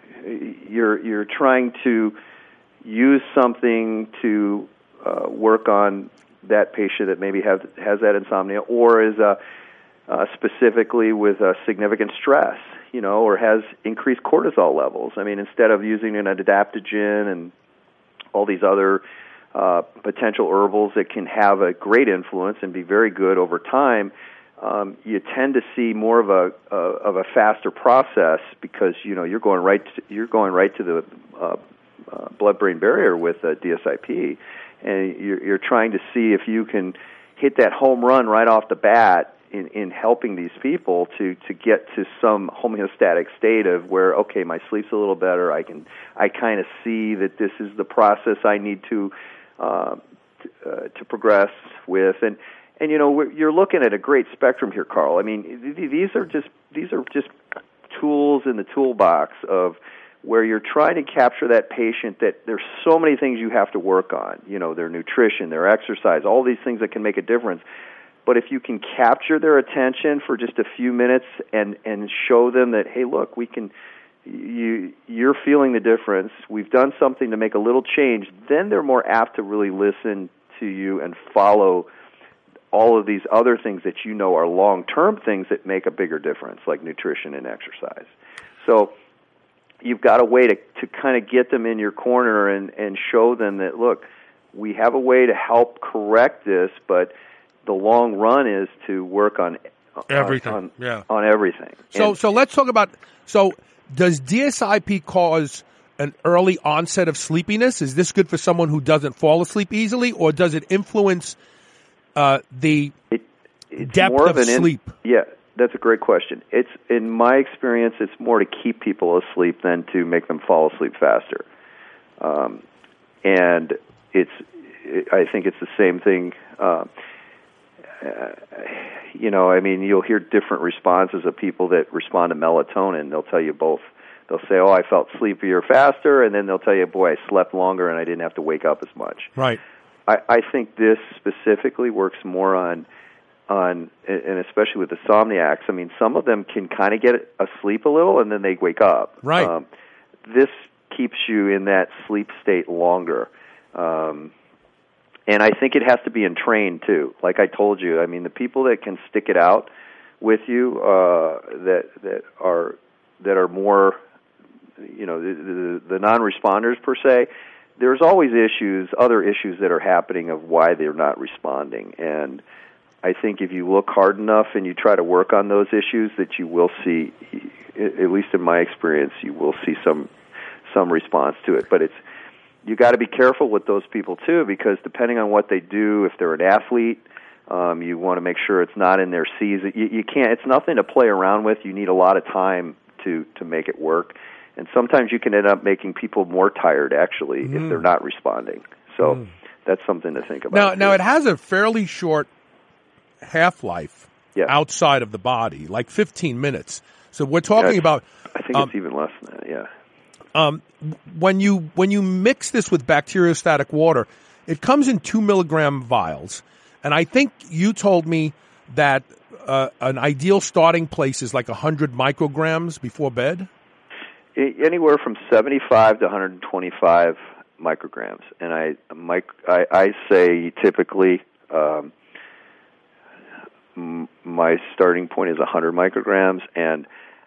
C: trying to use something to work on that patient that maybe has that insomnia, or is specifically with significant stress, or has increased cortisol levels. I mean, instead of using an adaptogen and all these other potential herbals that can have a great influence and be very good over time, you tend to see more of a faster process because you're going right to the blood-brain barrier with DSIP. And you're trying to see if you can hit that home run right off the bat in helping these people to get to some homeostatic state of where, okay, my sleep's a little better. I kind of see that this is the process I need to progress with, and you're looking at a great spectrum here, Carl. I mean, these are just tools in the toolbox of where you're trying to capture that patient, that there's so many things you have to work on, their nutrition, their exercise, all these things that can make a difference. But if you can capture their attention for just a few minutes and show them that, hey, look, you're feeling the difference, we've done something to make a little change, then they're more apt to really listen to you and follow all of these other things that are long-term things that make a bigger difference, like nutrition and exercise. So you've got a way to kind of get them in your corner and show them that, look, we have a way to help correct this, but the long run is to work on everything. On everything.
B: So let's talk about, does DSIP cause an early onset of sleepiness? Is this good for someone who doesn't fall asleep easily, or does it influence the depth of sleep?
C: Yeah. That's a great question. It's, in my experience, it's more to keep people asleep than to make them fall asleep faster. And I think it's the same thing. I mean, you'll hear different responses of people that respond to melatonin. They'll tell you both. They'll say, "Oh, I felt sleepier faster," and then they'll tell you, "Boy, I slept longer and I didn't have to wake up as much."
B: Right.
C: I think this specifically works more on, and especially with insomniacs. I mean, some of them can kind of get asleep a little and then they wake up.
B: Right.
C: This keeps you in that sleep state longer. And I think it has to be entrained too. Like I told you, I mean, the people that can stick it out with you, that are more, the non-responders per se. There's always other issues that are happening of why they're not responding. And I think if you look hard enough and you try to work on those issues, that you will see, at least in my experience, you will see some response to it. But you got to be careful with those people too, because depending on what they do, if they're an athlete, you want to make sure it's not in their season. You can't. It's nothing to play around with. You need a lot of time to make it work. And sometimes you can end up making people more tired, actually, if they're not responding. So that's something to think about.
B: Now it has a fairly short half-life outside of the body, like 15 minutes. So we're talking about...
C: I think it's even less than that, yeah.
B: When you mix this with bacteriostatic water, it comes in 2 milligram vials. And I think you told me that an ideal starting place is like 100 micrograms before bed?
C: Anywhere from 75 to 125 micrograms. And I say typically my starting point is 100 micrograms. And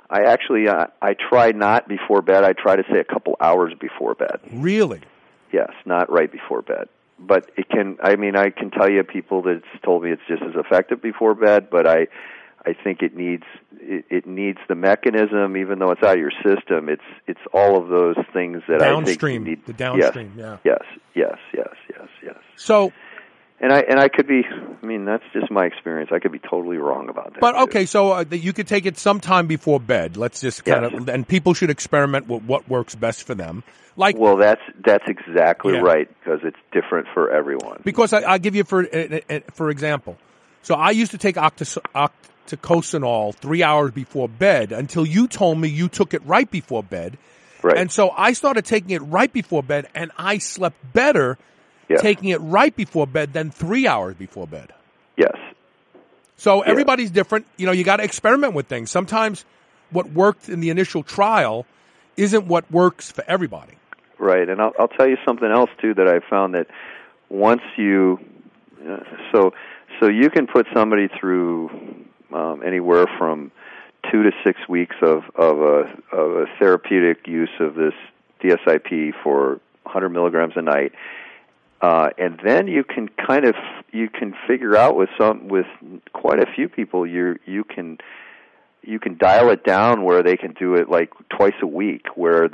C: I try not before bed. I try to say a couple hours before bed.
B: Really?
C: Yes, not right before bed. But I can tell you people that's told me it's just as effective before bed, but I think it needs the mechanism, even though it's out of your system. It's all of those things that
B: downstream,
C: I think you need.
B: The downstream,
C: Yes.
B: So,
C: and I could be. I mean, that's just my experience. I could be totally wrong about that.
B: But okay, so you could take it sometime before bed. Let's just kind of, and people should experiment with what works best for them.
C: Well, that's exactly right, because it's different for everyone.
B: Because I'll give you for example. So I used to take octacosanol 3 hours before bed until you told me you took it right before bed.
C: Right.
B: And so I started taking it right before bed, and I slept better taking it right before bed than 3 hours before bed.
C: Yes.
B: So everybody's different. You got to experiment with things. Sometimes what worked in the initial trial isn't what works for everybody.
C: Right, and I'll tell you something else too that I found that once you, so you can put somebody through anywhere from 2 to 6 weeks of a therapeutic use of this DSIP for 100 milligrams a night, and then you can figure out with quite a few people you can dial it down where they can do it like twice a week, where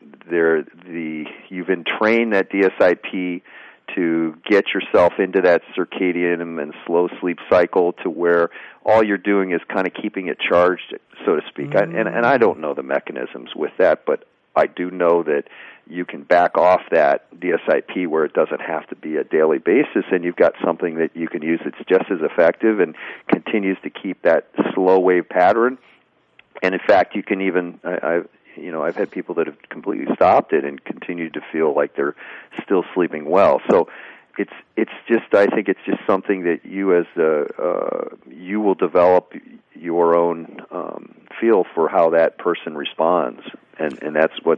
C: you've entrained that DSIP to get yourself into that circadian and slow sleep cycle to where all you're doing is kind of keeping it charged, so to speak. And I don't know the mechanisms with that, but I do know that you can back off that DSIP where it doesn't have to be a daily basis, and you've got something that you can use that's just as effective and continues to keep that slow wave pattern. And in fact, you can even, I've had people that have completely stopped it and continued to feel like they're still sleeping well. So I think it's just something that you you will develop your own feel for how that person responds, and that's what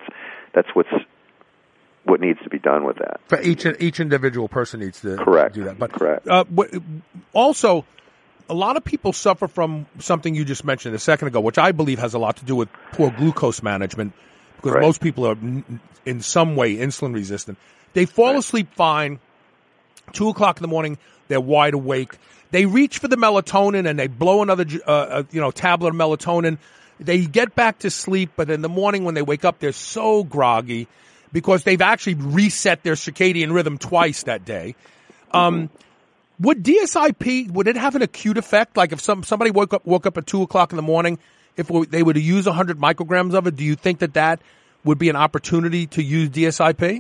C: needs to be done with that.
B: For each individual person needs to do that. But
C: correct.
B: Also, a lot of people suffer from something you just mentioned a second ago, which I believe has a lot to do with poor glucose management, because most people are in some way insulin resistant. They fall asleep fine. 2 o'clock in the morning, they're wide awake. They reach for the melatonin and they blow another, tablet of melatonin. They get back to sleep, but in the morning when they wake up, they're so groggy because they've actually reset their circadian rhythm twice that day. Would DSIP, would it have an acute effect? Like if somebody woke up at 2 o'clock in the morning, if they were to use 100 micrograms of it, do you think that would be an opportunity to use DSIP?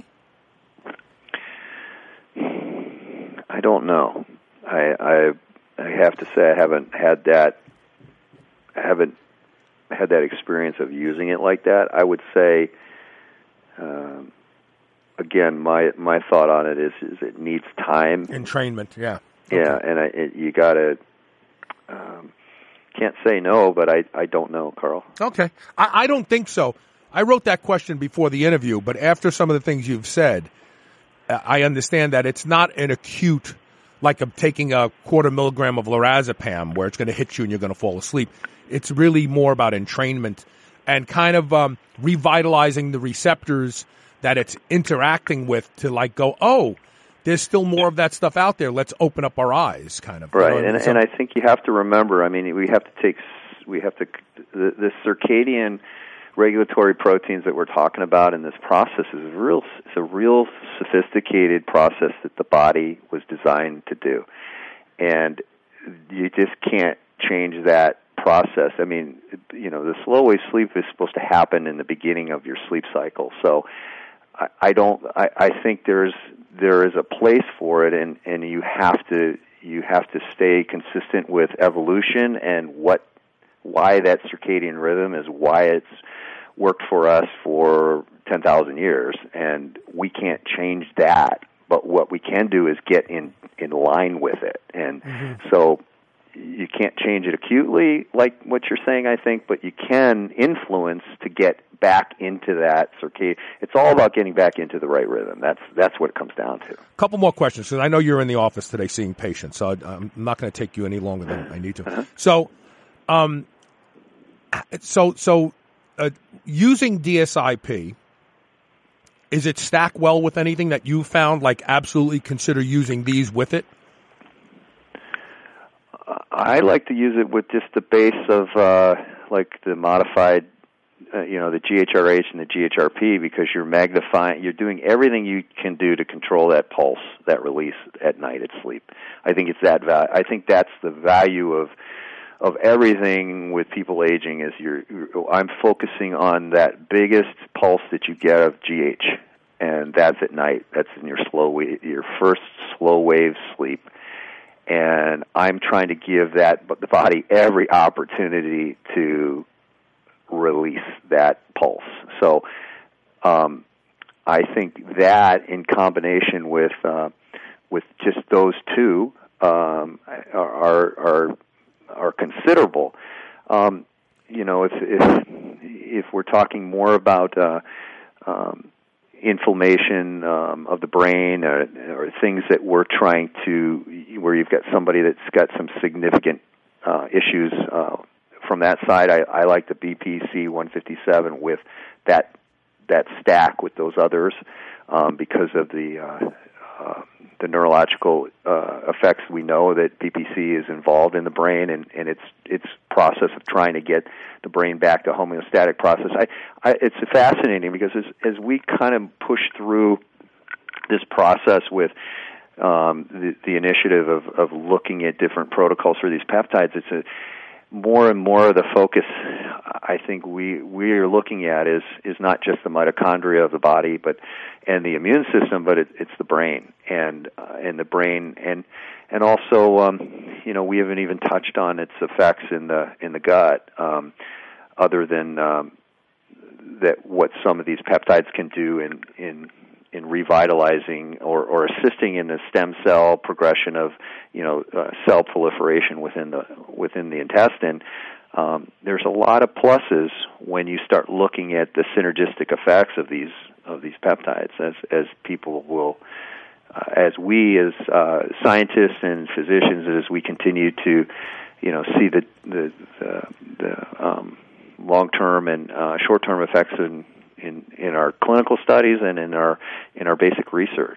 C: I don't know. I have to say I haven't had that experience of using it like that. I would say, again, my thought on it is it needs time,
B: entrainment. Yeah,
C: and you gotta can't say no, but I don't know, Carl.
B: Okay, I don't think so. I wrote that question before the interview, but after some of the things you've said, I understand that it's not an acute, like I'm taking a 1/4 milligram of lorazepam where it's going to hit you and you're going to fall asleep. It's really more about entrainment and kind of revitalizing the receptors that it's interacting with to like go, oh, there's still more of that stuff out there. Let's open up our eyes, kind of.
C: Right,
B: you know,
C: and I think you have to remember. I mean, the circadian regulatory proteins that we're talking about in this process is a real sophisticated process that the body was designed to do, and you just can't change that process. I mean, you know, the slow wave sleep is supposed to happen in the beginning of your sleep cycle, so. I think there is a place for it, and you have to stay consistent with evolution and why that circadian rhythm is why it's worked for us for 10,000 years, and we can't change that. But what we can do is get in line with it, and so. You can't change it acutely, like what you're saying, I think, but you can influence to get back into that circadian. It's all about getting back into the right rhythm. That's what it comes down to.
B: A couple more questions, because I know you're in the office today seeing patients, so I'm not going to take you any longer than I need to.
C: Uh-huh.
B: So, using DSIP, is it stack well with anything that you found? Like, absolutely consider using these with it.
C: I like to use it with just the base of like the modified, the GHRH and the GHRP, because you're magnifying, you're doing everything you can do to control that pulse, that release at night at sleep. I think it's that value. I think that's the value of everything with people aging is I'm focusing on that biggest pulse that you get of GH, and that's at night. That's in your first slow wave sleep. And I'm trying to give the body every opportunity to release that pulse. So I think that in combination with just those two are considerable. If we're talking more about inflammation of the brain or things that we're trying to, where you've got somebody that's got some significant issues from that side, I like the BPC 157 with that stack with those others because of the neurological effects. We know that BPC is involved in the brain and its process of trying to get the brain back to homeostatic process. It's fascinating because as we kind of push through this process with the initiative of looking at different protocols for these peptides, it's more and more of the focus I think we are looking at is not just the mitochondria of the body, and the immune system, but it's the brain and the brain and also we haven't even touched on its effects in the gut, other than that what some of these peptides can do in revitalizing or assisting in the stem cell progression of cell proliferation within the intestine. There's a lot of pluses when you start looking at the synergistic effects of these peptides, as people will, as we as scientists and physicians, as we continue to see the long-term and short-term effects in our clinical studies and in our basic research.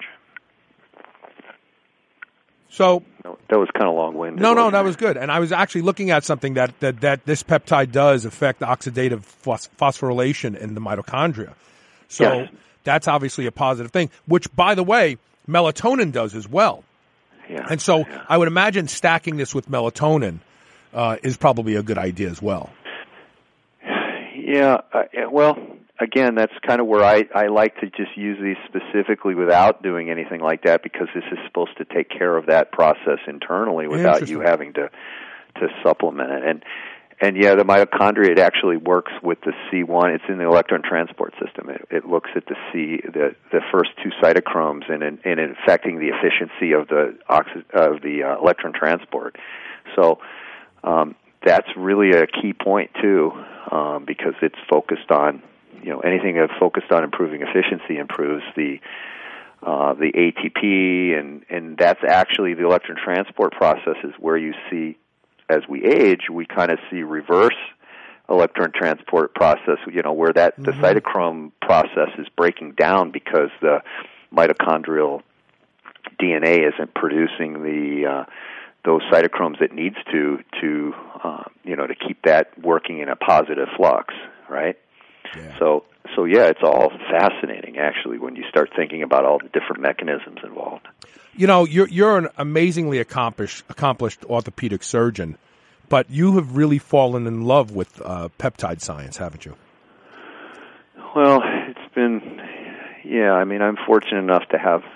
B: So
C: that was kind of long-winded.
B: No, that was good. And I was actually looking at something that this peptide does affect oxidative phosphorylation in the mitochondria. So That's obviously a positive thing, which, by the way, melatonin does as well.
C: Yeah.
B: And so I would imagine stacking this with melatonin is probably a good idea as well.
C: Yeah, well, again, that's kind of where I like to just use these specifically without doing anything like that, because this is supposed to take care of that process internally without you having to supplement it. And the mitochondria, it actually works with the C1. It's in the electron transport system. It looks at the first two cytochromes and affecting the efficiency of the electron transport. So that's really a key point too, because it's focused on anything that's focused on improving efficiency improves the the ATP, and that's actually the electron transport process is where you see, as we age, we kind of see reverse electron transport process, where the cytochrome process is breaking down because the mitochondrial DNA isn't producing those cytochromes it needs to keep that working in a positive flux, right?
B: Yeah.
C: So yeah, it's all fascinating actually when you start thinking about all the different mechanisms involved.
B: You're an amazingly accomplished orthopedic surgeon, but you have really fallen in love with peptide science, haven't you?
C: Well, it's been, I'm fortunate enough to have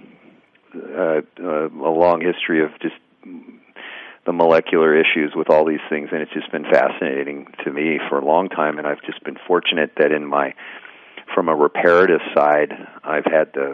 C: a long history of just the molecular issues with all these things, and it's just been fascinating to me for a long time. And I've just been fortunate that from a reparative side, I've had the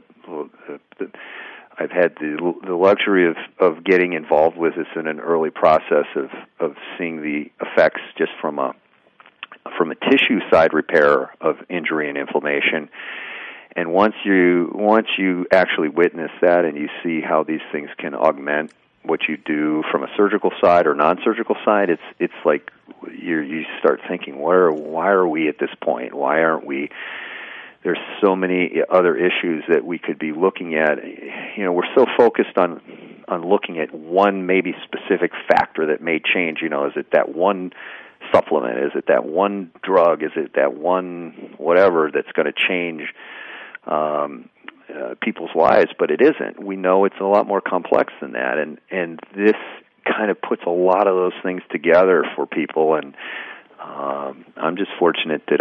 C: luxury of getting involved with this in an early process of seeing the effects just from a tissue side repair of injury and inflammation. And once you actually witness that and you see how these things can augment what you do from a surgical side or non-surgical side, it's like you start thinking, why are we at this point? Why aren't we? There's so many other issues that we could be looking at. We're so focused on looking at one maybe specific factor that may change. Is it that one supplement? Is it that one drug? Is it that one whatever that's going to change people's lives? But it isn't. We know it's a lot more complex than that, and this kind of puts a lot of those things together for people. And I'm just fortunate that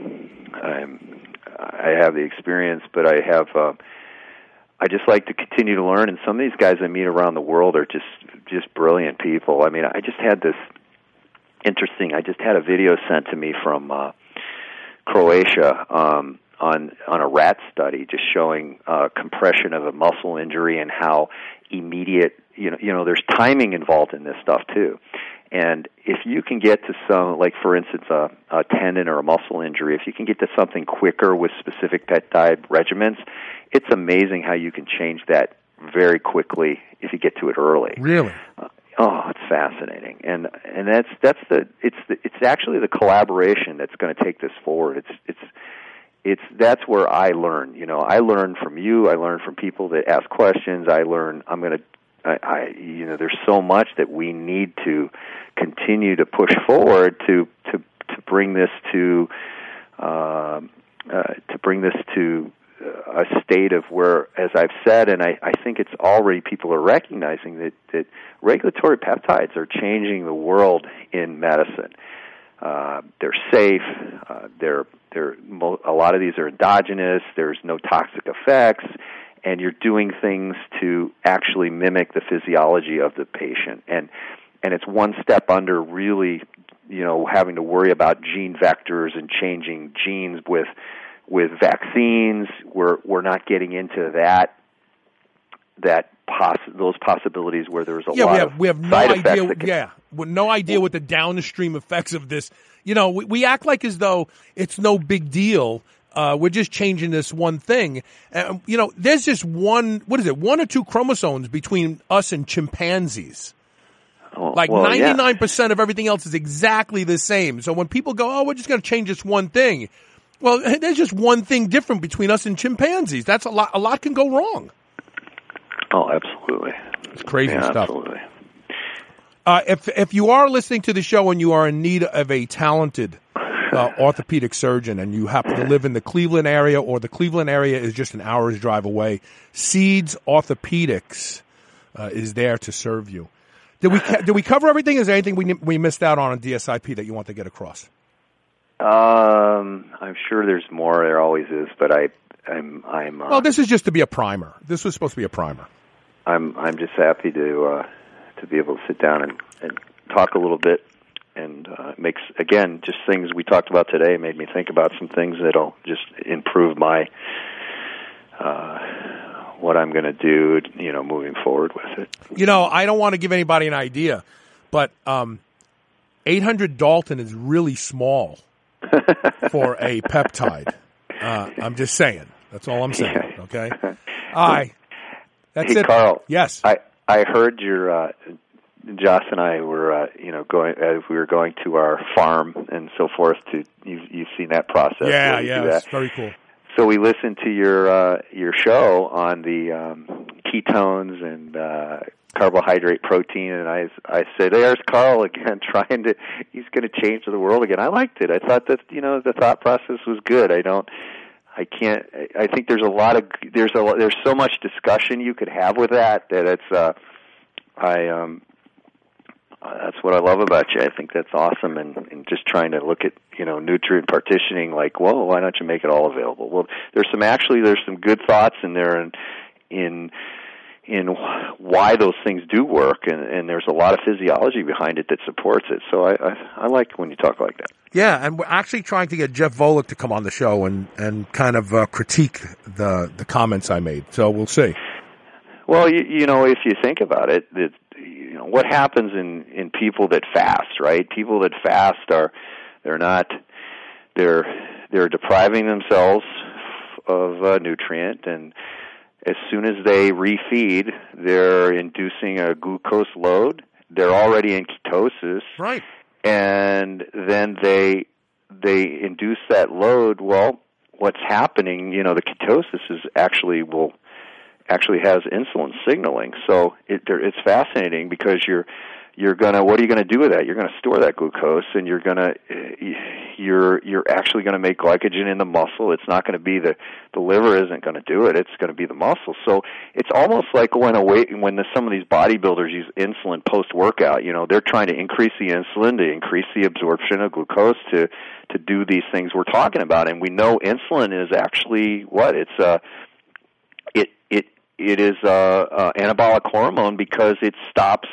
C: I have the experience, but I just like to continue to learn. And some of these guys I meet around the world are just brilliant people. I mean, I just had a video sent to me from Croatia on a rat study, just showing compression of a muscle injury and how immediate. There's timing involved in this stuff too. And if you can get to some, like for instance, a tendon or a muscle injury, if you can get to something quicker with specific peptide regimens, it's amazing how you can change that very quickly if you get to it early.
B: Really?
C: It's fascinating, and it's actually the collaboration that's going to take this forward. That's where I learn. I learn from you. I learn from people that ask questions. There's so much that we need to continue to push forward to bring this to a state of where, as I've said, and I think it's already people are recognizing that regulatory peptides are changing the world in medicine. They're safe. A lot of these are endogenous. There's no toxic effects. And you're doing things to actually mimic the physiology of the patient. And it's one step under really, having to worry about gene vectors and changing genes with vaccines. We're not getting into those possibilities where there's a lot of
B: we have no idea. No idea what the downstream effects of this. We act like as though it's no big deal. We're just changing this one thing. There's just one or two chromosomes between us and chimpanzees. 99% of everything else is exactly the same. So when people go, we're just going to change this one thing. Well, there's just one thing different between us and chimpanzees. That's a lot. A lot can go wrong.
C: Oh, absolutely.
B: It's crazy stuff.
C: Absolutely.
B: If you are listening to the show and you are in need of a talented orthopedic surgeon and you happen to live in the Cleveland area, or the Cleveland area is just an hour's drive away, Seeds Orthopedics is there to serve you. Did we cover everything? Is there anything we missed out on DSIP that you want to get across?
C: I'm sure there's more. There always is, but I'm.
B: Well, this is just to be a primer. This was supposed to be a primer.
C: I'm just happy to be able to sit down and talk a little bit. And makes, again, just things we talked about today made me think about some things that'll just improve my what I'm going to do, moving forward with it.
B: I don't want to give anybody an idea, but 800 Dalton is really small for a peptide. I'm just saying. That's all I'm saying, okay? Aye. That's
C: hey,
B: it.
C: Carl.
B: Yes.
C: I heard your Joss and I were going as we were going to our farm and so forth. You've seen that process?
B: Yeah,
C: do
B: yeah,
C: that.
B: it's very cool.
C: So we listened to your show on the ketones and carbohydrate, protein, and I said, "There's Carl again, he's going to change the world again." I liked it. I thought that the thought process was good. I think there's so much discussion you could have with that it's that's what I love about you. I think that's awesome, and just trying to look at nutrient partitioning. Like, well, why don't you make it all available? Well, there's some good thoughts in there, in why those things do work, and there's a lot of physiology behind it that supports it. So I like when you talk like that.
B: Yeah, and we're actually trying to get Jeff Volek to come on the show and kind of critique the comments I made. So we'll see.
C: Well, if you think about it, what happens in people that fast, right? People that fast they're depriving themselves of a nutrient, and as soon as they refeed, they're inducing a glucose load. They're already in ketosis,
B: right?
C: And then they induce that load. Well, what's happening? The ketosis is actually has insulin signaling. So it's fascinating because what are you gonna do with that? You're gonna store that glucose, and you're actually gonna make glycogen in the muscle. It's not gonna be the liver isn't gonna do it. It's gonna be the muscle. So it's almost like when some of these bodybuilders use insulin post workout. They're trying to increase the insulin to increase the absorption of glucose to do these things we're talking about. And we know insulin is actually what it is anabolic hormone because it stops,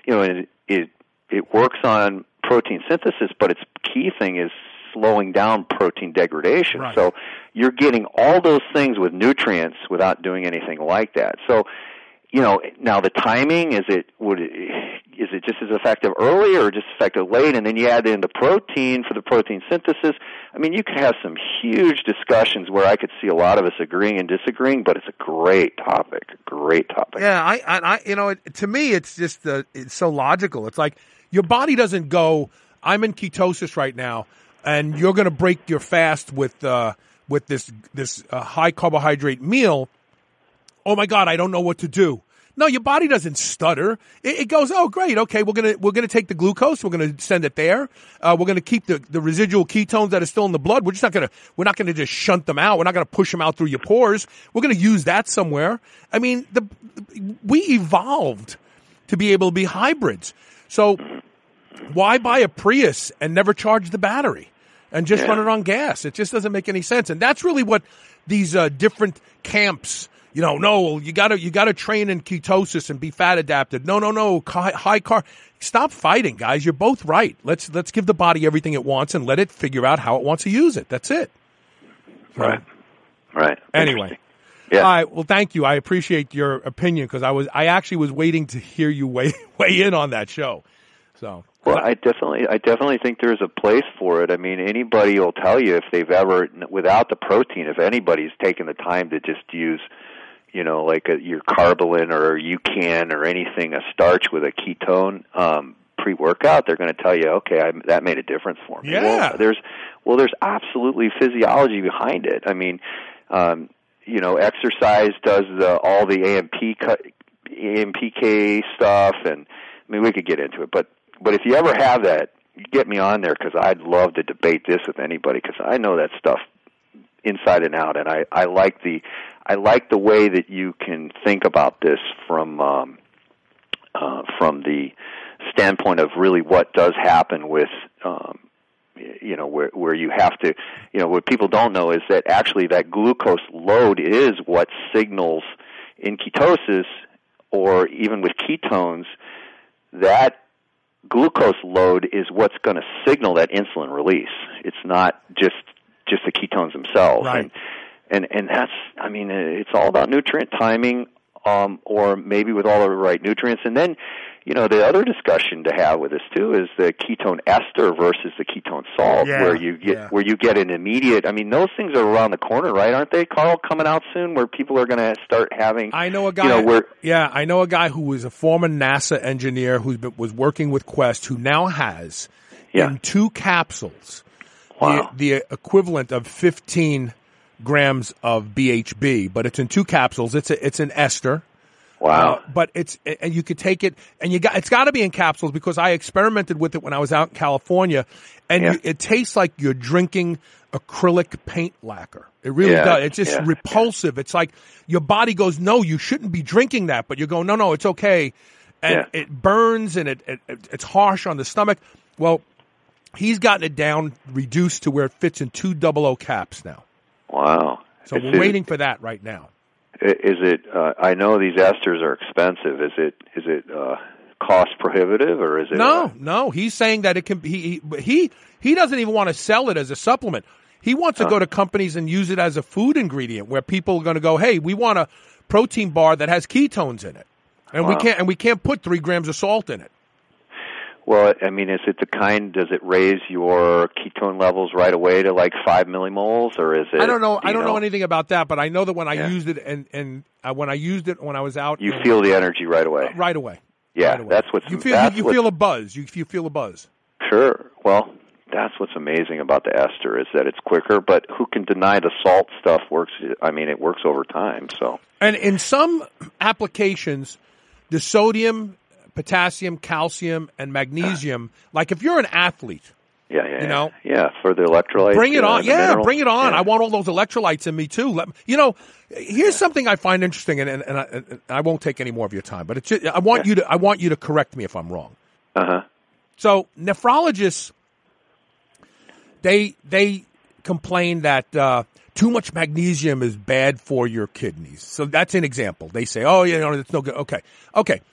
C: it works on protein synthesis, but its key thing is slowing down protein degradation.
B: Right.
C: So you're getting all those things with nutrients without doing anything like that. So, now the timing, is it just as effective early or just effective late? And then you add in the protein for the protein synthesis. I mean, you could have some huge discussions where I could see a lot of us agreeing and disagreeing, but it's a great topic.
B: Yeah, to me, it's just it's so logical. It's like your body doesn't go, I'm in ketosis right now, and you're going to break your fast with this high carbohydrate meal. Oh my God, I don't know what to do. No, your body doesn't stutter. It goes, oh great, okay, we're gonna take the glucose, we're gonna send it there. We're gonna keep the residual ketones that are still in the blood. We're not gonna just shunt them out. We're not gonna push them out through your pores. We're gonna use that somewhere. I mean, we evolved to be able to be hybrids. So why buy a Prius and never charge the battery and just run it on gas? It just doesn't make any sense. And that's really what these different camps. No, you gotta train in ketosis and be fat adapted. No, high carb. Stop fighting, guys. You're both right. Let's give the body everything it wants and let it figure out how it wants to use it. That's it.
C: Right.
B: Anyway.
C: Yeah.
B: All right. Well, thank you. I appreciate your opinion because I actually was waiting to hear you weigh in on that show. So.
C: Well, I definitely think there's a place for it. I mean, anybody will tell you if they've ever, without the protein, if anybody's taken the time to just use, like your Carbolin or UCAN or anything, a starch with a ketone pre-workout, they're going to tell you, okay, that made a difference for me.
B: Yeah.
C: Well, there's absolutely physiology behind it. I mean, exercise does all the AMPK stuff, and I mean, we could get into it, but if you ever have that, you get me on there because I'd love to debate this with anybody because I know that stuff inside and out, and I like the way that you can think about this from the standpoint of really what does happen with where you have to, what people don't know is that actually that glucose load is what signals in ketosis or even with ketones that glucose load is what's going to signal that insulin release. It's not just the ketones themselves.
B: Right.
C: And that's, I mean, it's all about nutrient timing, or maybe with all the right nutrients. And then, the other discussion to have with this too is the ketone ester versus the ketone salt, where you get an immediate. I mean, those things are around the corner, right? Aren't they, Carl? Coming out soon, where people are going to start having.
B: I know a guy. I know a guy who was a former NASA engineer was working with Quest, who now has in 2 capsules the equivalent of 15 grams of BHB, but it's in 2 capsules. It's an ester.
C: Wow.
B: But and you could take it, and it's got to be in capsules, because I experimented with it when I was out in California, and it tastes like you're drinking acrylic paint lacquer. It really does. It's just repulsive. It's like your body goes, no, you shouldn't be drinking that, but you go, no, it's okay. And it burns, and it's harsh on the stomach. Well, he's gotten it down, reduced to where it fits in 2 00 caps now.
C: Wow.
B: So we're waiting for that right now.
C: Is it? I know these esters are expensive. Is it cost prohibitive, or is it?
B: No. He's saying that it can. He doesn't even want to sell it as a supplement. He wants to go to companies and use it as a food ingredient, where people are going to go, hey, we want a protein bar that has ketones in it, and we can't put 3 grams of salt in it.
C: Well, I mean, is it the kind? Does it raise your ketone levels right away to like 5 millimoles, or is it?
B: I don't know. I don't know anything about that, but I know that when I used it, and when I used it when I was out,
C: you feel the energy right away.
B: Right away.
C: Yeah,
B: right away.
C: That's what's
B: you feel a buzz. You feel a buzz.
C: Sure. Well, that's what's amazing about the ester, is that it's quicker. But who can deny the salt stuff works? I mean, it works over time. So. And
B: in some applications, the sodium, potassium, calcium, and magnesium. Like if you're an athlete,
C: for the electrolytes,
B: bring it on. Bring it on. I want all those electrolytes in me too. Here's something I find interesting, and I won't take any more of your time, but I want you to correct me if I'm wrong. So nephrologists, they complain that too much magnesium is bad for your kidneys. So that's an example. They say, it's no good. Okay.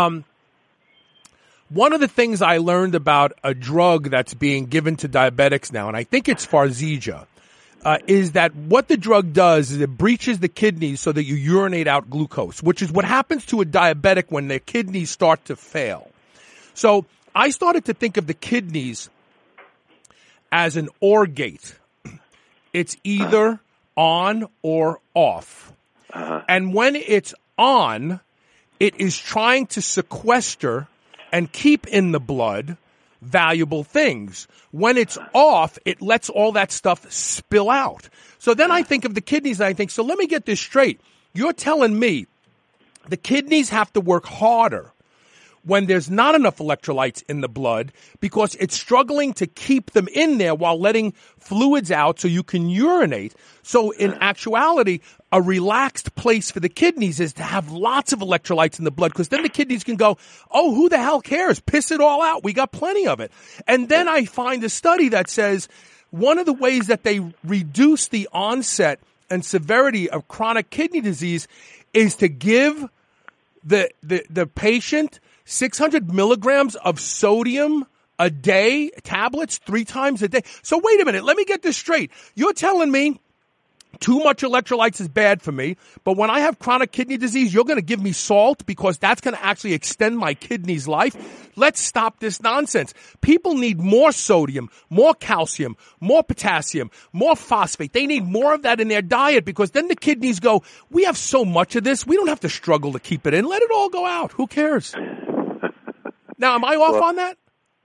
B: One of the things I learned about a drug that's being given to diabetics now, and I think it's Farxiga, is that what the drug does is it breaches the kidneys so that you urinate out glucose, which is what happens to a diabetic when their kidneys start to fail. So I started to think of the kidneys as an OR gate. It's either on or off. And when it's on, it is trying to sequester and keep in the blood valuable things. When it's off, it lets all that stuff spill out. So then I think of the kidneys, and I think, so let me get this straight. You're telling me the kidneys have to work harder when there's not enough electrolytes in the blood because it's struggling to keep them in there while letting fluids out so you can urinate. So in actuality, a relaxed place for the kidneys is to have lots of electrolytes in the blood, because then the kidneys can go, oh, who the hell cares? Piss it all out. We got plenty of it. And then I find a study that says one of the ways that they reduce the onset and severity of chronic kidney disease is to give the patient 600 milligrams of sodium a day, tablets 3 times a day. So wait a minute. Let me get this straight. You're telling me too much electrolytes is bad for me, but when I have chronic kidney disease, you're going to give me salt because that's going to actually extend my kidney's life? Let's stop this nonsense. People need more sodium, more calcium, more potassium, more phosphate. They need more of that in their diet, because then the kidneys go, we have so much of this, we don't have to struggle to keep it in. Let it all go out. Who cares? Now, am I off on that?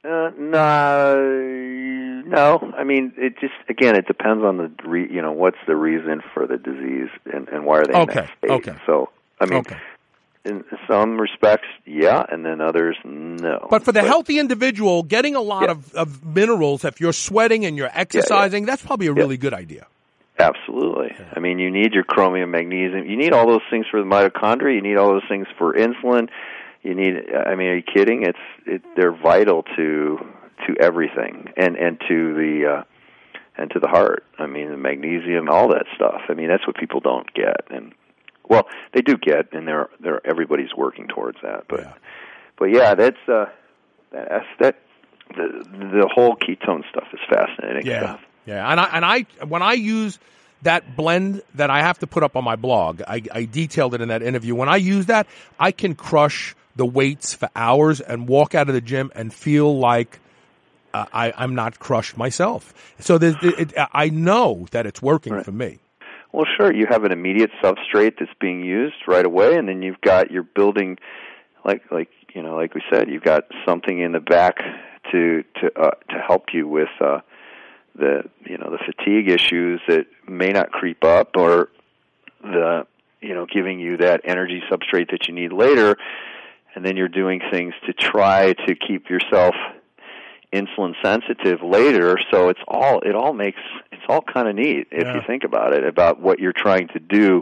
C: No. I mean, it just, again, it depends on the what's the reason for the disease and why are they in that state.
B: Okay.
C: So, I mean, in some respects, yeah, and then others, no.
B: But for the healthy individual, getting a lot of minerals, if you're sweating and you're exercising, that's probably a really good idea.
C: Absolutely. Yeah. I mean, you need your chromium, magnesium. You need all those things for the mitochondria. You need all those things for insulin. You need, I mean, are you kidding? They're vital to everything and to the heart. I mean, the magnesium, all that stuff. I mean, that's what people don't get, and well, they do get, and everybody's working towards that. But yeah, that's the whole ketone stuff is fascinating stuff.
B: Yeah, and I when I use that blend that I have to put up on my blog, I detailed it in that interview. When I use that, I can crush the weights for hours and walk out of the gym and feel like I'm not crushed myself. So I know that it's working for me.
C: Well, sure. You have an immediate substrate that's being used right away, and then you're building, like we said, you've got something in the back to help you with the fatigue issues that may not creep up, or giving you that energy substrate that you need later. And then you're doing things to try to keep yourself insulin sensitive later. So it's all kind of neat if you think about it, about what you're trying to do,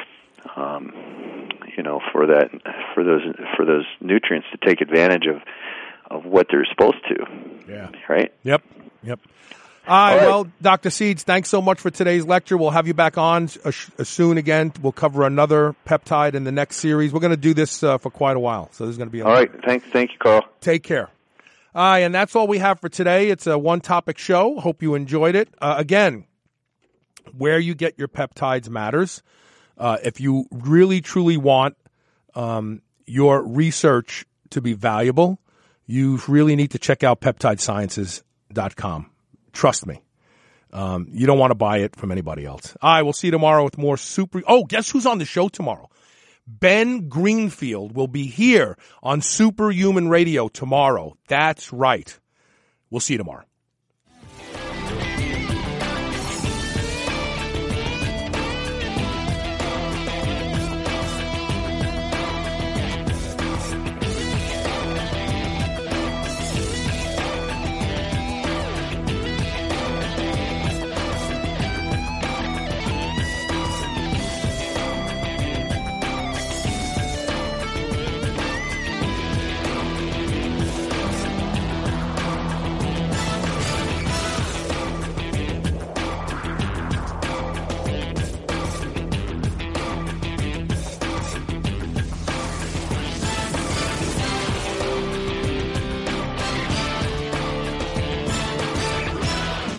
C: for those nutrients to take advantage of what they're supposed to.
B: Yeah.
C: Right?
B: Yep. All right. Well, Dr. Seeds, thanks so much for today's lecture. We'll have you back on soon again. We'll cover another peptide in the next series. We're going to do this for quite a while, so there's going to be
C: all right. Thank you, Carl.
B: Take care. And that's all we have for today. It's a one-topic show. Hope you enjoyed it. Again, where you get your peptides matters. If you really, truly want your research to be valuable, you really need to check out peptidesciences.com. Trust me. You don't want to buy it from anybody else. All right, we'll see you tomorrow with more super. Oh, guess who's on the show tomorrow? Ben Greenfield will be here on Superhuman Radio tomorrow. That's right. We'll see you tomorrow.